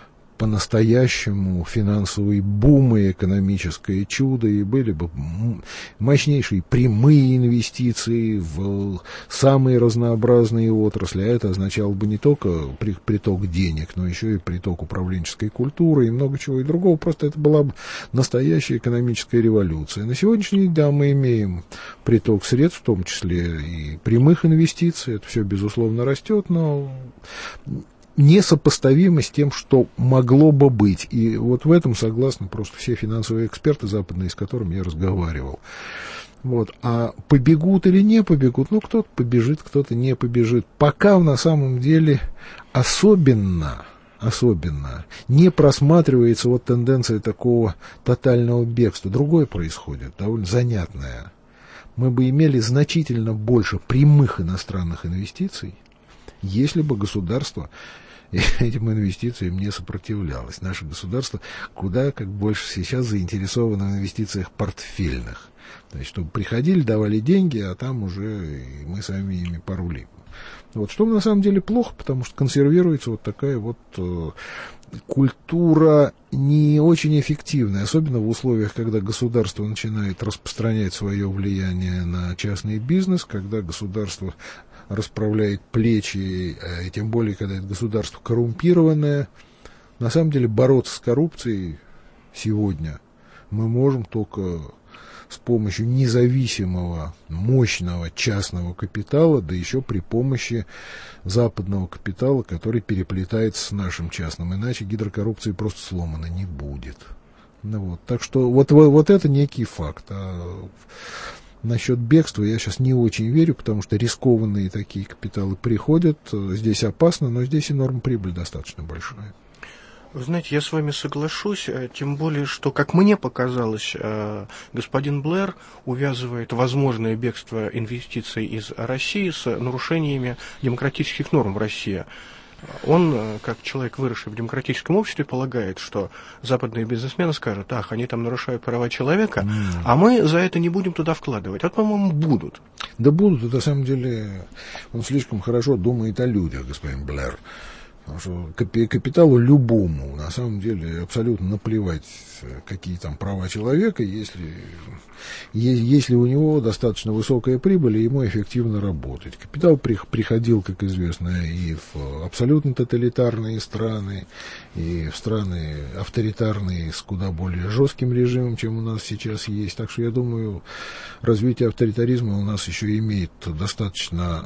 по-настоящему финансовый бум и экономическое чудо, и были бы мощнейшие прямые инвестиции в самые разнообразные отрасли. А это означало бы не только приток денег, но еще и приток управленческой культуры и много чего и другого. Просто это была бы настоящая экономическая революция. На сегодняшний день, да, мы имеем приток средств, в том числе и прямых инвестиций. Это все, безусловно, растет, но несопоставимо с тем, что могло бы быть. И вот в этом согласны просто все финансовые эксперты западные, с которыми я разговаривал. Вот. А побегут или не побегут? Ну, кто-то побежит, кто-то не побежит. Пока на самом деле особенно, особенно не просматривается вот тенденция такого тотального бегства. Другое происходит, довольно занятное. Мы бы имели значительно больше прямых иностранных инвестиций, если бы государство этим инвестициям не сопротивлялось. Наше государство куда как больше сейчас заинтересовано в инвестициях портфельных. То есть, чтобы приходили, давали деньги, а там уже мы сами ими порулим. Вот, что на самом деле плохо, потому что консервируется вот такая вот э, культура не очень эффективная, особенно в условиях, когда государство начинает распространять свое влияние на частный бизнес, когда государство расправляет плечи, и тем более, когда это государство коррумпированное. На самом деле бороться с коррупцией сегодня мы можем только с помощью независимого, мощного частного капитала, да еще при помощи западного капитала, который переплетается с нашим частным. Иначе гидрокоррупции просто сломано не будет. Ну, вот. Так что вот, вот, вот это некий факт. А насчет бегства я сейчас не очень верю, потому что рискованные такие капиталы приходят. Здесь опасно, но здесь и норма прибыли достаточно большая. Вы знаете, я с вами соглашусь, тем более, что, как мне показалось, господин Блэр увязывает возможное бегство инвестиций из России с нарушениями демократических норм в России. Он, как человек, выросший в демократическом обществе, полагает, что западные бизнесмены скажут: ах, они там нарушают права человека, mm. а мы за это не будем туда вкладывать. Вот, по-моему, будут. Да будут, это на самом деле он слишком хорошо думает о людях, господин Блэр. Потому что капиталу любому, на самом деле, абсолютно наплевать, какие там права человека, если, если у него достаточно высокая прибыль, и ему эффективно работать. Капитал приходил, как известно, и в абсолютно тоталитарные страны, и в страны авторитарные с куда более жестким режимом, чем у нас сейчас есть. Так что, я думаю, развитие авторитаризма у нас еще имеет достаточно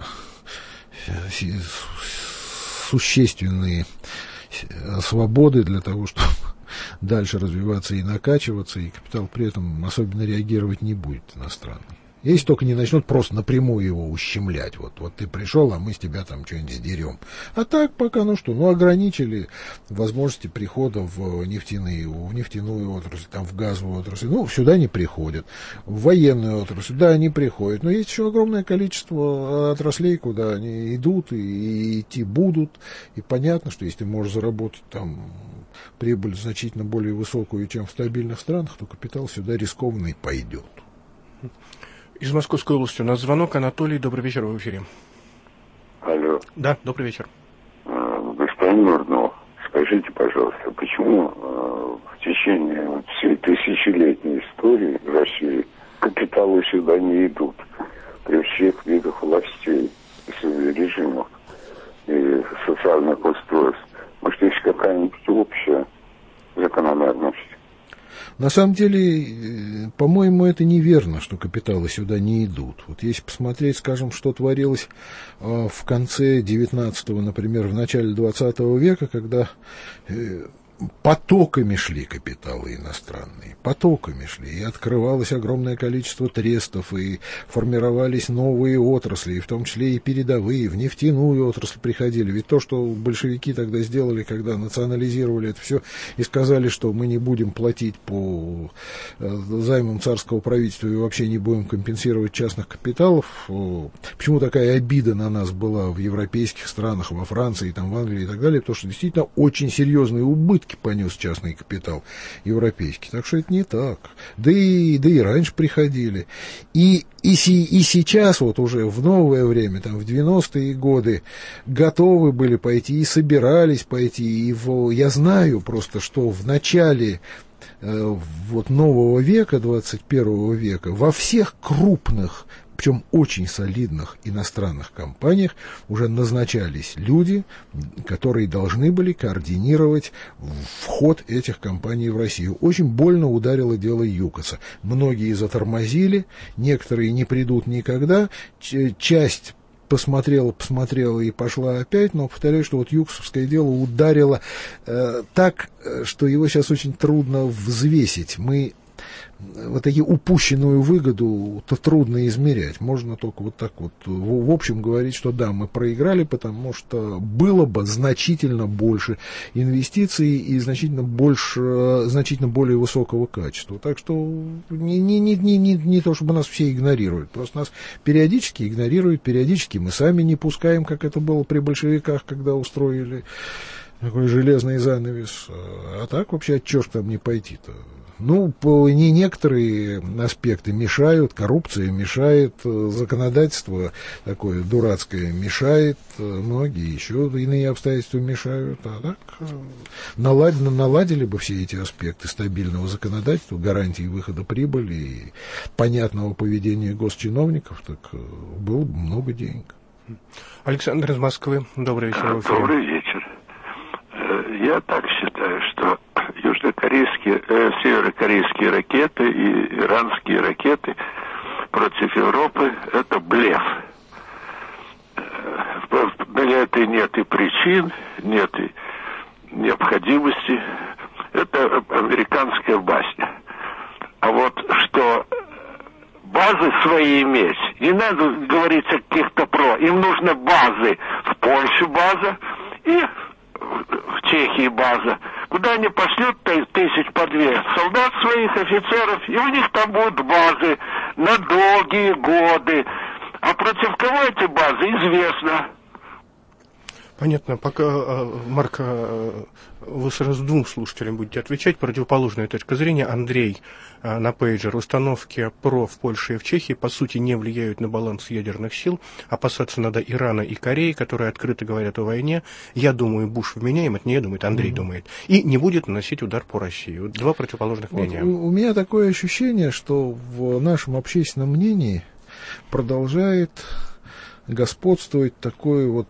существенные свободы для того, чтобы дальше развиваться и накачиваться, и капитал при этом особенно реагировать не будет иностранный. Если только не начнут просто напрямую его ущемлять. Вот, вот ты пришел, а мы с тебя там что-нибудь сдерем. А так пока, ну что, ну ограничили возможности прихода в нефтяную, в нефтяную отрасль, там в газовую отрасль. Ну, сюда не приходят. В военную отрасль, да, они приходят. Но есть еще огромное количество отраслей, куда они идут и, и идти будут. И понятно, что если ты можешь заработать там прибыль значительно более высокую, чем в стабильных странах, то капитал сюда рискованный пойдет. Из Московской области у нас звонок. Анатолий, добрый вечер, вы в эфире. Алло. Да, добрый вечер. Господин Мурнов, скажите, пожалуйста, почему э, в течение вот всей тысячелетней истории России капиталы сюда не идут при всех видах властей, режимов и социальных устройств? Может, есть какая-нибудь общая закономерность? На самом деле, по-моему, это неверно, что капиталы сюда не идут. Вот если посмотреть, скажем, что творилось в конце девятнадцатого, например, в начале двадцатого века, когда потоками шли капиталы иностранные, потоками шли, и открывалось огромное количество трестов, и формировались новые отрасли, и в том числе и передовые, в нефтяную отрасль приходили. Ведь то, что большевики тогда сделали, когда национализировали это все и сказали, что мы не будем платить по займам царского правительства и вообще не будем компенсировать частных капиталов, почему такая обида на нас была в европейских странах, во Франции, там, в Англии и так далее, потому что действительно очень серьезные убытки понес частный капитал европейский. Так что это не так. Да и, да и раньше приходили. И, и, си, и сейчас, вот уже в новое время, там, в девяностые годы, готовы были пойти и собирались пойти. И в, я знаю просто, что в начале э, вот нового века, двадцать первого века, во всех крупных, причем очень солидных иностранных компаниях уже назначались люди, которые должны были координировать вход этих компаний в Россию. Очень больно ударило дело ЮКОСа. Многие затормозили, некоторые не придут никогда, часть посмотрела, посмотрела и пошла опять, но повторяю, что вот ЮКОСовское дело ударило э, так, что его сейчас очень трудно взвесить. Мы вот такие упущенную выгоду-то трудно измерять. Можно только вот так вот в, в общем говорить, что да, мы проиграли, потому что было бы значительно больше инвестиций и значительно больше, значительно более высокого качества. Так что не, не, не, не, не, не то, чтобы нас все игнорируют, просто нас периодически игнорируют, периодически мы сами не пускаем, как это было при большевиках, когда устроили такой железный занавес. А так вообще, чё ж там не пойти-то? Ну, не некоторые аспекты мешают, коррупция мешает, законодательство такое дурацкое мешает, многие еще иные обстоятельства мешают. А так наладили, наладили бы все эти аспекты стабильного законодательства, гарантии выхода прибыли и понятного поведения госчиновников, так было бы много денег. Александр из Москвы. Добрый вечер. Добрый вечер. Я так считаю, что южнокорейские, э, северокорейские ракеты и иранские ракеты против Европы – это блеф. Для этого нет и причин, нет и необходимости. Это американская басня. А вот что базы свои иметь, не надо говорить о каких-то про, им нужно базы. В Польше база и в Чехии база. Куда они пошлют тысяч по две солдат своих, офицеров, и у них там будут базы на долгие годы. А против кого эти базы, известно. Понятно. Пока, Марк, вы сразу двум слушателям будете отвечать. Противоположная точка зрения. Андрей на пейджер. Установки ПРО в Польше и в Чехии, по сути, не влияют на баланс ядерных сил. Опасаться надо Ирана и Кореи, которые открыто говорят о войне. Я думаю, Буш вменяем, это не я думаю, это Андрей mm-hmm. думает. И не будет наносить удар по России. Вот два противоположных мнения. Вот, у, у меня такое ощущение, что в нашем общественном мнении продолжает господствовать такое вот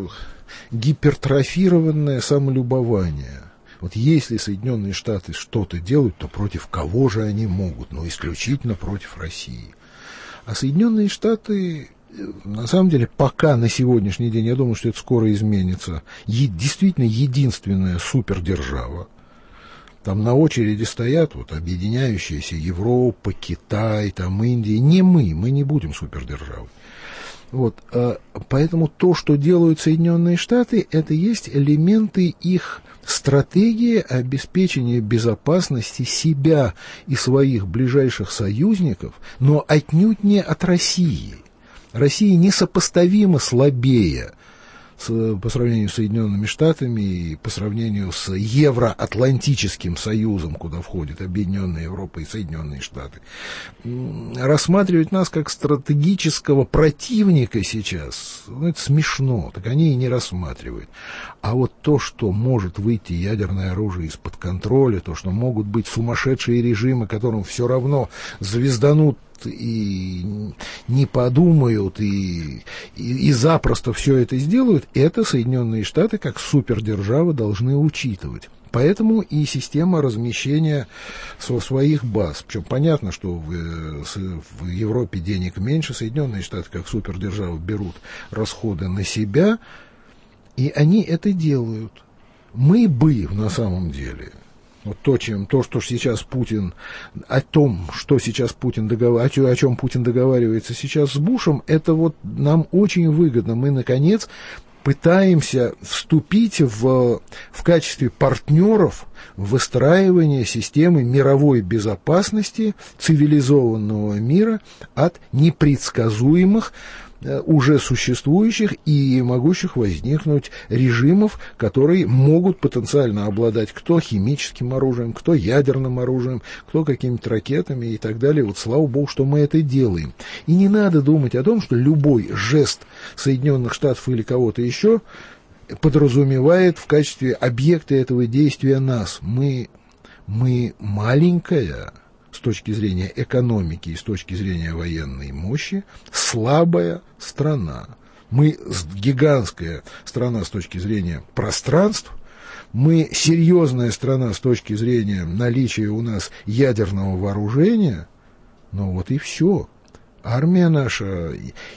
гипертрофированное самолюбование. Вот если Соединенные Штаты что-то делают, то против кого же они могут? Ну, исключительно против России. А Соединенные Штаты, на самом деле, пока на сегодняшний день, я думаю, что это скоро изменится, е- действительно единственная супердержава. Там на очереди стоят вот объединяющиеся Европа, Китай, там Индия. Не мы, мы не будем супердержавой. Вот, поэтому то, что делают Соединенные Штаты, это есть элементы их стратегии обеспечения безопасности себя и своих ближайших союзников, но отнюдь не от России. Россия несопоставимо слабее с, по сравнению с Соединенными Штатами и по сравнению с Евроатлантическим союзом, куда входит Объединенная Европа и Соединенные Штаты. Рассматривать нас как стратегического противника сейчас, ну, это смешно, так они и не рассматривают. А вот то, что может выйти ядерное оружие из-под контроля, то, что могут быть сумасшедшие режимы, которым все равно звезданут и не подумают, и, и, и запросто все это сделают, это Соединенные Штаты как супердержава должны учитывать. Поэтому и система размещения своих баз. Причем понятно, что в, в Европе денег меньше, Соединенные Штаты как супердержава берут расходы на себя, и они это делают. мы бы на самом деле, вот то, чем, то, что сейчас Путин, о том, что сейчас Путин договаривается, о чем Путин договаривается сейчас с Бушем, это вот нам очень выгодно. Мы, наконец, пытаемся вступить в, в качестве партнеров в выстраивание системы мировой безопасности цивилизованного мира от непредсказуемых, уже существующих и могущих возникнуть режимов, которые могут потенциально обладать кто химическим оружием, кто ядерным оружием, кто какими-то ракетами и так далее. Вот слава богу, что мы это делаем. И не надо думать о том, что любой жест Соединенных Штатов или кого-то еще подразумевает в качестве объекта этого действия нас. Мы, мы маленькая, с точки зрения экономики и с точки зрения военной мощи, слабая страна. Мы гигантская страна с точки зрения пространств, мы серьезная страна с точки зрения наличия у нас ядерного вооружения, ну вот и все. Армия наша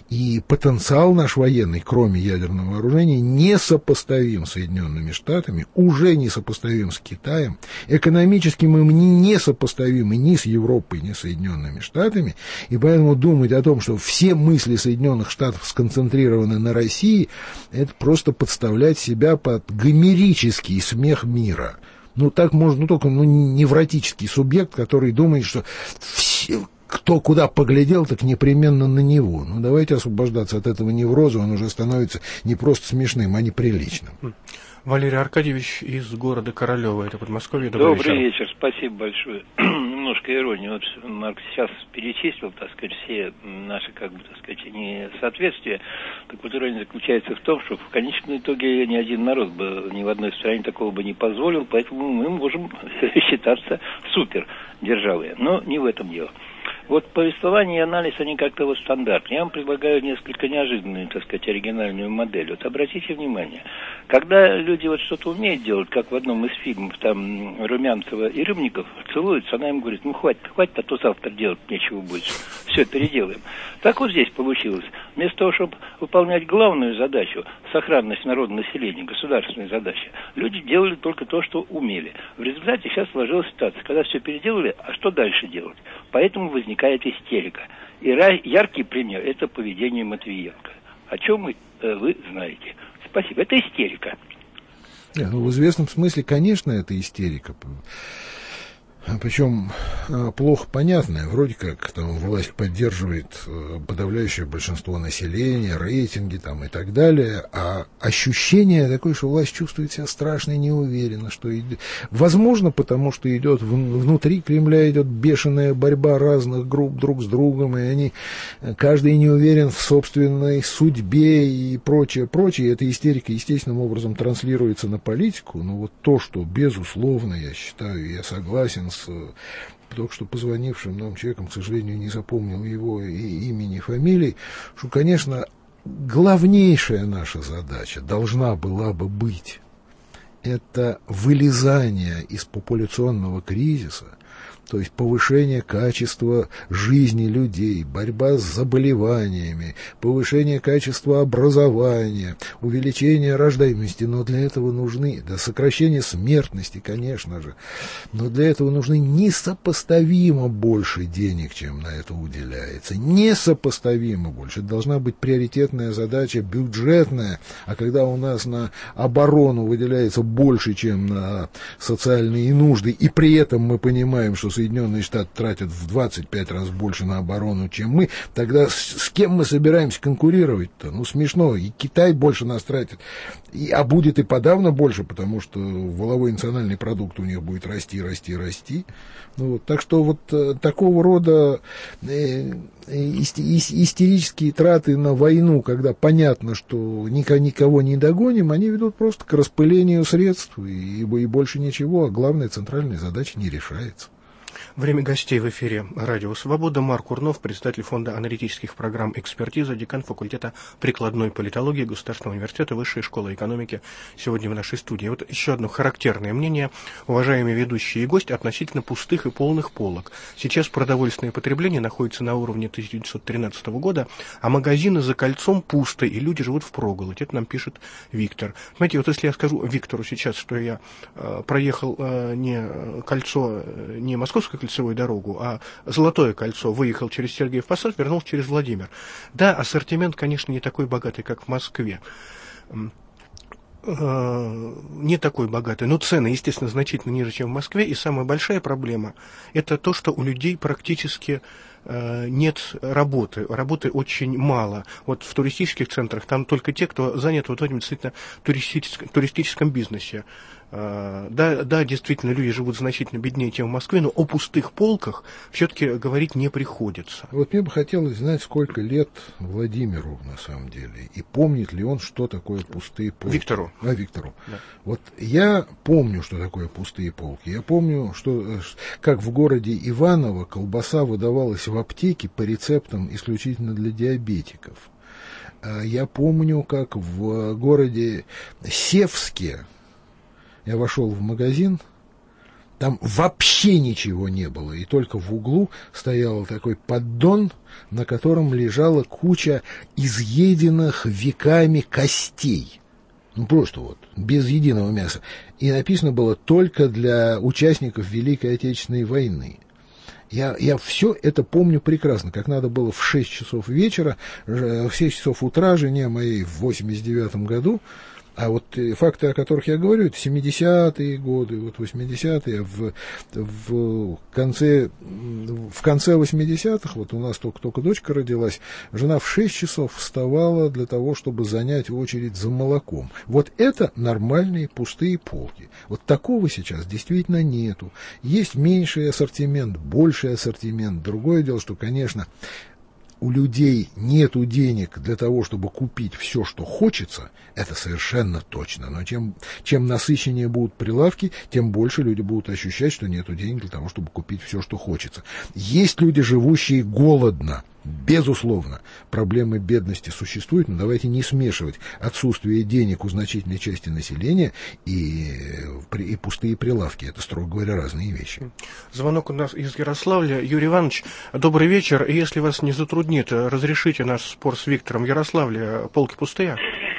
и потенциал наш военный, кроме ядерного вооружения, несопоставим с Соединенными Штатами, уже несопоставим с Китаем, экономически мы несопоставимы ни с Европой, ни с Соединенными Штатами, и поэтому думать о том, что все мысли Соединенных Штатов сконцентрированы на России, это просто подставлять себя под гомерический смех мира. Ну, так можно, ну, только ну, невротический субъект, который думает, что все... Кто куда поглядел, так непременно на него. Ну, давайте освобождаться от этого невроза, он уже становится не просто смешным, а неприличным. Валерий Аркадьевич из города Королева, это Подмосковье. Добрый, Добрый вечер. вечер, спасибо большое. Немножко иронии. Вот Марк сейчас перечислил, так сказать, все наши, как бы, так сказать, несоответствия. Так вот, ирония заключается в том, что в конечном итоге ни один народ бы ни в одной стране такого бы не позволил, поэтому мы можем считаться супер державой. Но не в этом дело. Вот повествование и анализ, они как-то вот стандартные. Я вам предлагаю несколько неожиданную, так сказать, оригинальную модель. Вот обратите внимание, когда люди вот что-то умеют делать, как в одном из фильмов, там, Румянцева и Рыбников целуются, она им говорит, ну, хватит, хватит, а то завтра делать нечего будет. Все, переделаем. Так вот здесь получилось. Вместо того, чтобы выполнять главную задачу, сохранность народного населения, государственная задача, люди делали только то, что умели. В результате сейчас сложилась ситуация, когда все переделали, а что дальше делать? Поэтому возникает истерика. И яркий пример – это поведение Матвиенко. О чем вы, вы знаете. Спасибо. Это истерика. Не, ну, в известном смысле, конечно, это истерика. Причем плохо понятная, вроде как там власть поддерживает подавляющее большинство населения, рейтинги там и так далее, а ощущение такое, что власть чувствует себя страшно и неуверенно, что идет. Возможно, потому что идет внутри Кремля идет бешеная борьба разных групп друг с другом, и они каждый не уверен в собственной судьбе и прочее, прочее. Эта истерика естественным образом транслируется на политику, но вот то, что безусловно, я считаю, я согласен с только что позвонившим нам человеком, к сожалению, не запомнил его и имени, и фамилии, что, конечно, главнейшая наша задача должна была бы быть это вылезание из популяционного кризиса, то есть повышение качества жизни людей, борьба с заболеваниями, повышение качества образования, увеличение рождаемости, но для этого нужны, да, сокращение смертности, конечно же, но для этого нужны несопоставимо больше денег, чем на это уделяется, несопоставимо больше. Это должна быть приоритетная задача, бюджетная, а когда у нас на оборону выделяется больше, чем на социальные нужды, и при этом мы понимаем, что Соединенные Штаты тратят в двадцать пять раз больше на оборону, чем мы, тогда с, с кем мы собираемся конкурировать-то? Ну, смешно. И Китай больше нас тратит, и, а будет и подавно больше, потому что валовой национальный продукт у них будет расти, расти, расти. Ну, вот, так что вот э, такого рода э, истерические траты на войну, когда понятно, что никого, никого не догоним, они ведут просто к распылению средств, и, и больше ничего, а главная центральная задача не решается. Время гостей в эфире «Радио Свобода». Марк Курнов, председатель фонда аналитических программ «Экспертиза», декан факультета прикладной политологии Государственного университета Высшей школы экономики. Сегодня в нашей студии. Вот еще одно характерное мнение, уважаемые ведущие и гости, относительно пустых и полных полок. Сейчас продовольственное потребление находится на уровне тысяча девятьсот тринадцатого года, а магазины за кольцом пусты, и люди живут впроголодь. Это нам пишет Виктор. Знаете, вот если я скажу Виктору сейчас, что я э, проехал э, не кольцо, не Московскую кольцевую дорогу, а Золотое кольцо, выехал через Сергиев Посад, вернулся через Владимир. Да, ассортимент, конечно, не такой богатый, как в Москве. Не такой богатый, но цены, естественно, значительно ниже, чем в Москве. И самая большая проблема – это то, что у людей практически нет работы. Работы очень мало. Вот в туристических центрах там только те, кто занят вот в этом действительно туристическом, туристическом бизнесе. Да, да, действительно, люди живут значительно беднее, чем в Москве, но о пустых полках все-таки говорить не приходится. Вот мне бы хотелось знать, сколько лет Владимиру на самом деле, и помнит ли он, что такое пустые полки. Виктору. А, Виктору. Да. Вот я помню, что такое пустые полки. Я помню, что, как в городе Иваново колбаса выдавалась в аптеке по рецептам исключительно для диабетиков. Я помню, как в городе Севске я вошел в магазин, там вообще ничего не было, и только в углу стоял такой поддон, на котором лежала куча изъеденных веками костей. Ну, просто вот, без единого мяса. И написано было только для участников Великой Отечественной войны. Я, я все это помню прекрасно, как надо было в шесть часов вечера, в шесть часов утра жене моей в восемьдесят девятом году. А вот факты, о которых я говорю, это семидесятые годы, вот восьмидесятые, в, в конце, в конце восьмидесятых, вот у нас только, только дочка родилась, жена в шесть часов вставала для того, чтобы занять очередь за молоком. Вот это нормальные пустые полки. Вот такого сейчас действительно нету. Есть меньший ассортимент, больший ассортимент. Другое дело, что, конечно, у людей нету денег для того, чтобы купить все, что хочется, это совершенно точно. Но чем, чем насыщеннее будут прилавки, тем больше люди будут ощущать, что нету денег для того, чтобы купить все, что хочется. Есть люди, живущие голодно. Безусловно, проблемы бедности существуют, но давайте не смешивать отсутствие денег у значительной части населения и, и пустые прилавки. Это, строго говоря, разные вещи. Звонок у нас из Ярославля. Юрий Иванович, добрый вечер. Если вас не затруднит, разрешите наш спор с Виктором. Ярославля, полки пустые?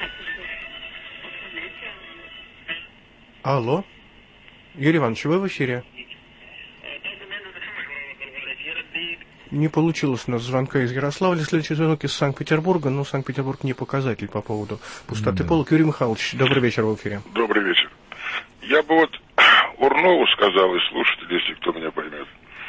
Алло? Юрий Иванович, вы в эфире? Не получилось у нас звонка из Ярославля. Следующий звонок из Санкт-Петербурга. Но Санкт-Петербург не показатель по поводу пустоты да. полок. Юрий Михайлович, добрый вечер в эфире. Добрый вечер. Я бы вот Урнову сказал, и слушатели, если кто меня поймет.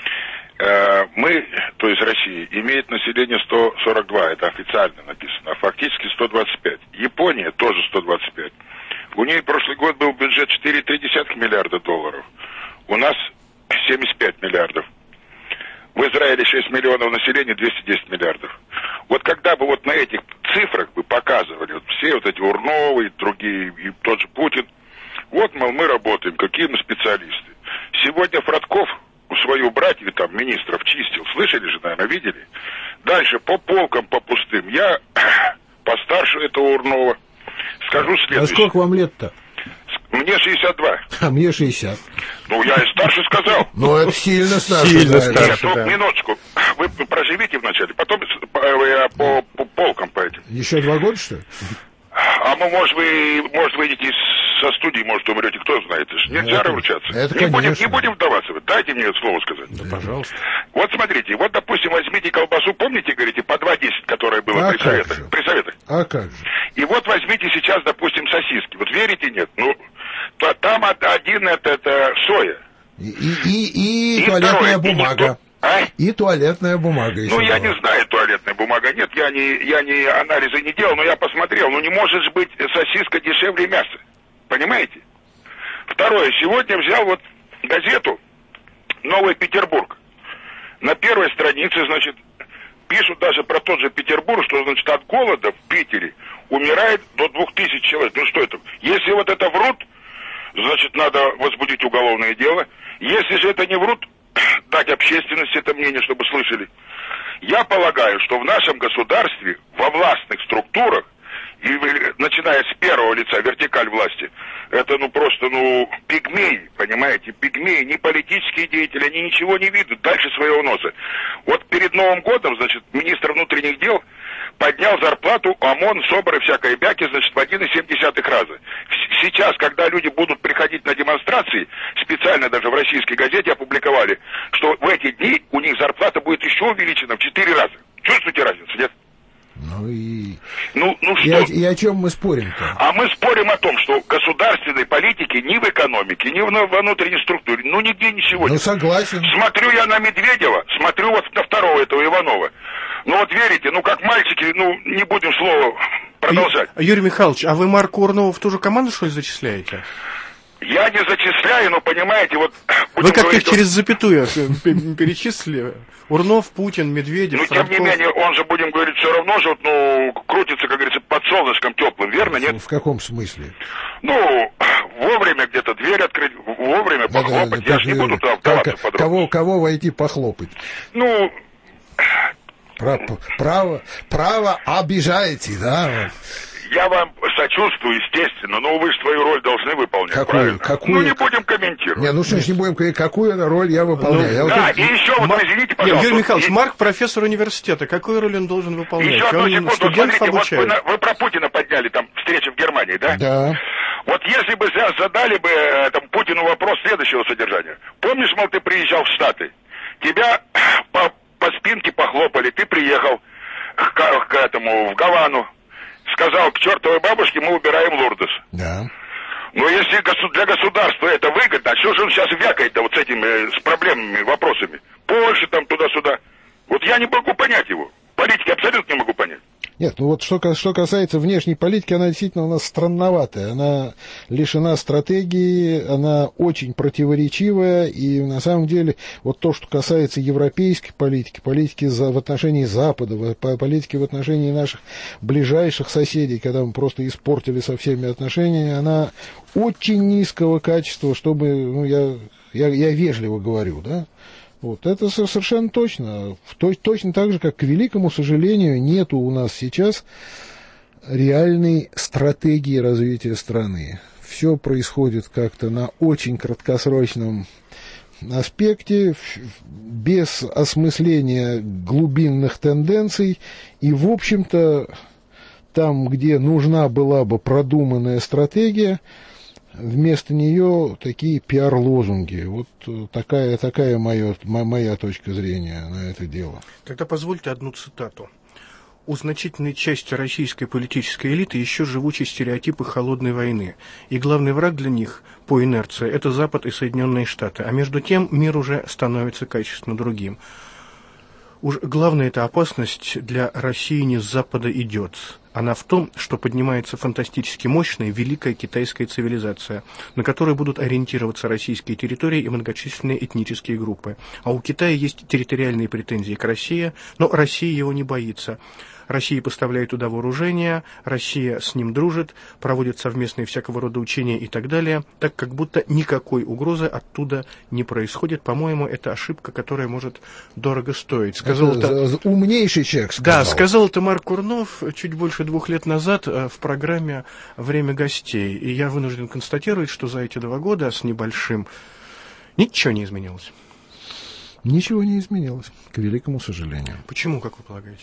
Мы, то есть Россия, имеет население сто сорок два, это официально написано, а фактически сто двадцать пять. Япония тоже сто двадцать пять. У нее прошлый год был бюджет четыре целых три десятых миллиарда долларов. У нас семьдесят пять миллиардов. В Израиле шесть миллионов населения, двести десять миллиардов. Вот когда бы вот на этих цифрах бы показывали вот все вот эти Урновы и другие, и тот же Путин, вот, мол, мы работаем, какие мы специалисты. Сегодня Фродков свою братью там министров чистил, слышали же, наверное, видели? Дальше по полкам, по пустым. Я постарше этого Урнова. Скажу следующее. А сколько вам лет-то? Мне шестьдесят два. А мне шестьдесят. Ну, я и старше сказал. Ну, это сильно старше. Сильно да, старше, Нет, да. ну, минуточку. Вы проживите вначале, потом я по, по полкам по этим. Еще два года, что ли? А мы, может, вы, может, выйдете со студии, может, умрете, кто знает. Нельзя это, ручаться. Это, не, будем, конечно. не будем вдаваться. Дайте мне это слово сказать. Да, пожалуйста. Вот смотрите, вот, допустим, возьмите колбасу, помните, говорите, по два десять, которая была а при советах? При советах. А как же? И вот возьмите сейчас, допустим, сосиски. Вот верите, нет? Ну, то, там один это, это соя. И, и, и, и, и туалетная второе, бумага. И, а? и туалетная бумага. Ну, я не знаю, туалетная бумага. Нет, я не, я не анализы не делал, но я посмотрел. Ну, не может же быть сосиска дешевле мяса. Понимаете? Второе. Сегодня взял вот газету «Новый Петербург». На первой странице, значит, пишут даже про тот же Петербург, что, значит, от голода в Питере умирает до двух тысяч человек. Ну, что это? Если вот это врут, значит, надо возбудить уголовное дело. Если же это не врут, дать общественности это мнение, чтобы слышали. Я полагаю, что в нашем государстве, во властных структурах, и начиная с первого лица, вертикаль власти, это ну просто, ну, пигмеи, понимаете, пигмеи, не политические деятели, они ничего не видят дальше своего носа. Вот перед Новым годом, значит, министр внутренних дел поднял зарплату ОМОН, СОБР и всякой бяки, значит, в один и семь десятых раза. Сейчас, когда люди будут приходить на демонстрации, специально даже в российской газете опубликовали, что в эти дни у них зарплата будет еще увеличена в четыре раза. Чувствуете разницу, нет? Ну и... Ну, ну что? И о, и о чем мы спорим-то? А мы спорим о том, что государственной политики ни в экономике, ни в внутренней структуре, ну нигде ничего нет. Ну согласен. Смотрю я на Медведева, смотрю вот на второго этого Иванова. Ну вот верите, ну как мальчики, ну не будем слово продолжать. Ю- Юрий Михайлович, а вы Марку Урнову в ту же команду, что ли, зачисляете? Я не зачисляю, но понимаете, вот... Вы как-то говорить, через запятую перечислили. Урнов, Путин, Медведев, Ну, тем не менее, он же, будем говорить, все равно же, вот, ну, крутится, как говорится, под солнышком теплым, верно, нет? В каком смысле? Ну, вовремя где-то дверь открыть, вовремя да, похлопать, да, я же не буду там вдаваться в подробности. Кого, кого войти похлопать? Ну... Право, право обижаете, да? Я вам сочувствую, естественно, но вы же свою роль должны выполнять, какую, правильно? Какую? Ну, не будем комментировать. Не, ну что ж, не будем говорить, какую роль я выполняю. Ну, я да, вот и еще, вот, Мар... извините, пожалуйста. Юрий Михайлович, и... Марк профессор университета, какую роль он должен выполнять? Еще одну он секунду, студентов смотрите, обучает. вот вы, вы про Путина подняли, там, встреча в Германии, да? Да. Вот если бы сейчас задали бы там, Путину вопрос следующего содержания. Помнишь, мол, ты приезжал в Штаты, тебя по, по спинке похлопали, ты приехал к, к этому, в Гавану, сказал, к чертовой бабушке мы убираем Лурдес. Да. Но если для государства это выгодно, а что же он сейчас вякает-то вот с этими, с проблемными вопросами? Польша там туда-сюда. Вот я не могу понять его. Политики абсолютно не могу понять. Нет, ну вот что, что касается внешней политики, она действительно у нас странноватая. Она лишена стратегии, она очень противоречивая. И на самом деле вот то, что касается европейской политики, политики в отношении Запада, политики в отношении наших ближайших соседей, когда мы просто испортили со всеми отношения, она очень низкого качества, чтобы, ну, я, я, я вежливо говорю, да. Вот, это совершенно точно. Точно так же, как, к великому сожалению, нету у нас сейчас реальной стратегии развития страны. Все происходит как-то на очень краткосрочном аспекте, без осмысления глубинных тенденций. И, в общем-то, там, где нужна была бы продуманная стратегия, вместо нее такие пиар-лозунги. Вот такая, такая моя, моя точка зрения на это дело. Тогда позвольте одну цитату. У значительной части российской политической элиты еще живучие стереотипы холодной войны. И главный враг для них, по инерции, это Запад и Соединенные Штаты. А между тем мир уже становится качественно другим. Уж главная эта опасность для России не с Запада идет. Она в том, что поднимается фантастически мощная великая китайская цивилизация, на которой будут ориентироваться российские территории и многочисленные этнические группы. А у Китая есть территориальные претензии к России, но Россия его не боится. Россия поставляет туда вооружение, Россия с ним дружит, проводит совместные всякого рода учения и так далее, так как будто никакой угрозы оттуда не происходит. По-моему, это ошибка, которая может дорого стоить. Сказал это, это... Умнейший человек сказал. Да, сказал это Марк Урнов чуть больше двух лет назад в программе «Время гостей». И я вынужден констатировать, что за эти два года с небольшим ничего не изменилось. Ничего не изменилось, к великому сожалению. Почему, как вы полагаете?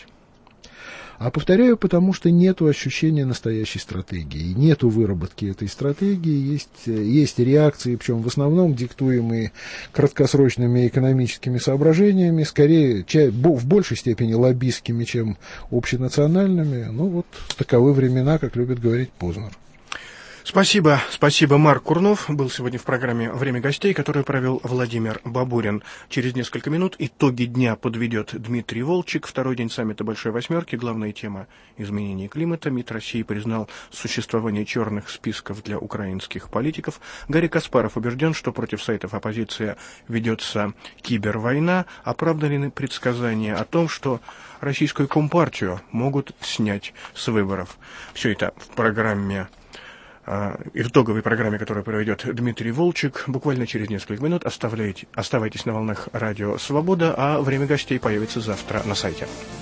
А повторяю, потому что нету ощущения настоящей стратегии, нету выработки этой стратегии, есть, есть реакции, причем в основном диктуемые краткосрочными экономическими соображениями, скорее в большей степени лоббистскими, чем общенациональными. Ну вот таковы времена, как любит говорить Познер. Спасибо, спасибо. Марк Курнов был сегодня в программе «Время гостей», которую провел Владимир Бабурин. Через несколько минут итоги дня подведет Дмитрий Волчек. Второй день саммита Большой Восьмерки. Главная тема – изменение климата. МИД России признал существование черных списков для украинских политиков. Гарри Каспаров убежден, что против сайтов оппозиции ведется кибервойна. Оправданы предсказания о том, что российскую компартию могут снять с выборов. Все это в программе итоговой программе, которую проведет Дмитрий Волчек. Буквально через несколько минут оставляйте, оставайтесь на волнах Радио Свобода, а время гостей появится завтра на сайте.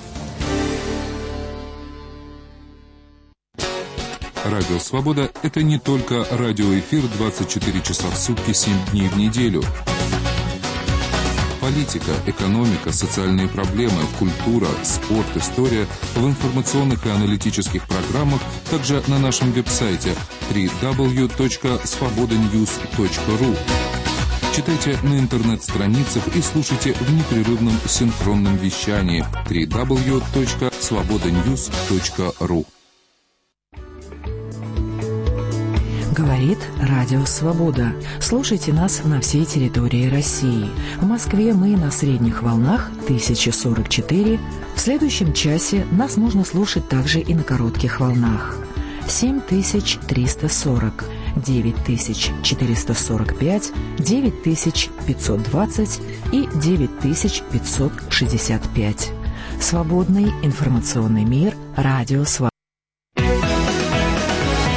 Радио Свобода – это не только радиоэфир двадцать четыре часа в сутки, семь дней в неделю. Политика, экономика, социальные проблемы, культура, спорт, история в информационных и аналитических программах, также на нашем веб-сайте дабл ю дабл ю дабл ю точка свобода ньюс точка ру. Читайте на интернет-страницах и слушайте в непрерывном синхронном вещании дабл ю дабл ю дабл ю точка свобода ньюс точка ру. Говорит Радио Свобода. Слушайте нас на всей территории России. В Москве мы на средних волнах тысяча сорок четыре. В следующем часе нас можно слушать также и на коротких волнах. семь тысяч триста сорок, девять тысяч четыреста сорок пять, девять тысяч пятьсот двадцать и девять тысяч пятьсот шестьдесят пять. Свободный информационный мир. Радио Свобода.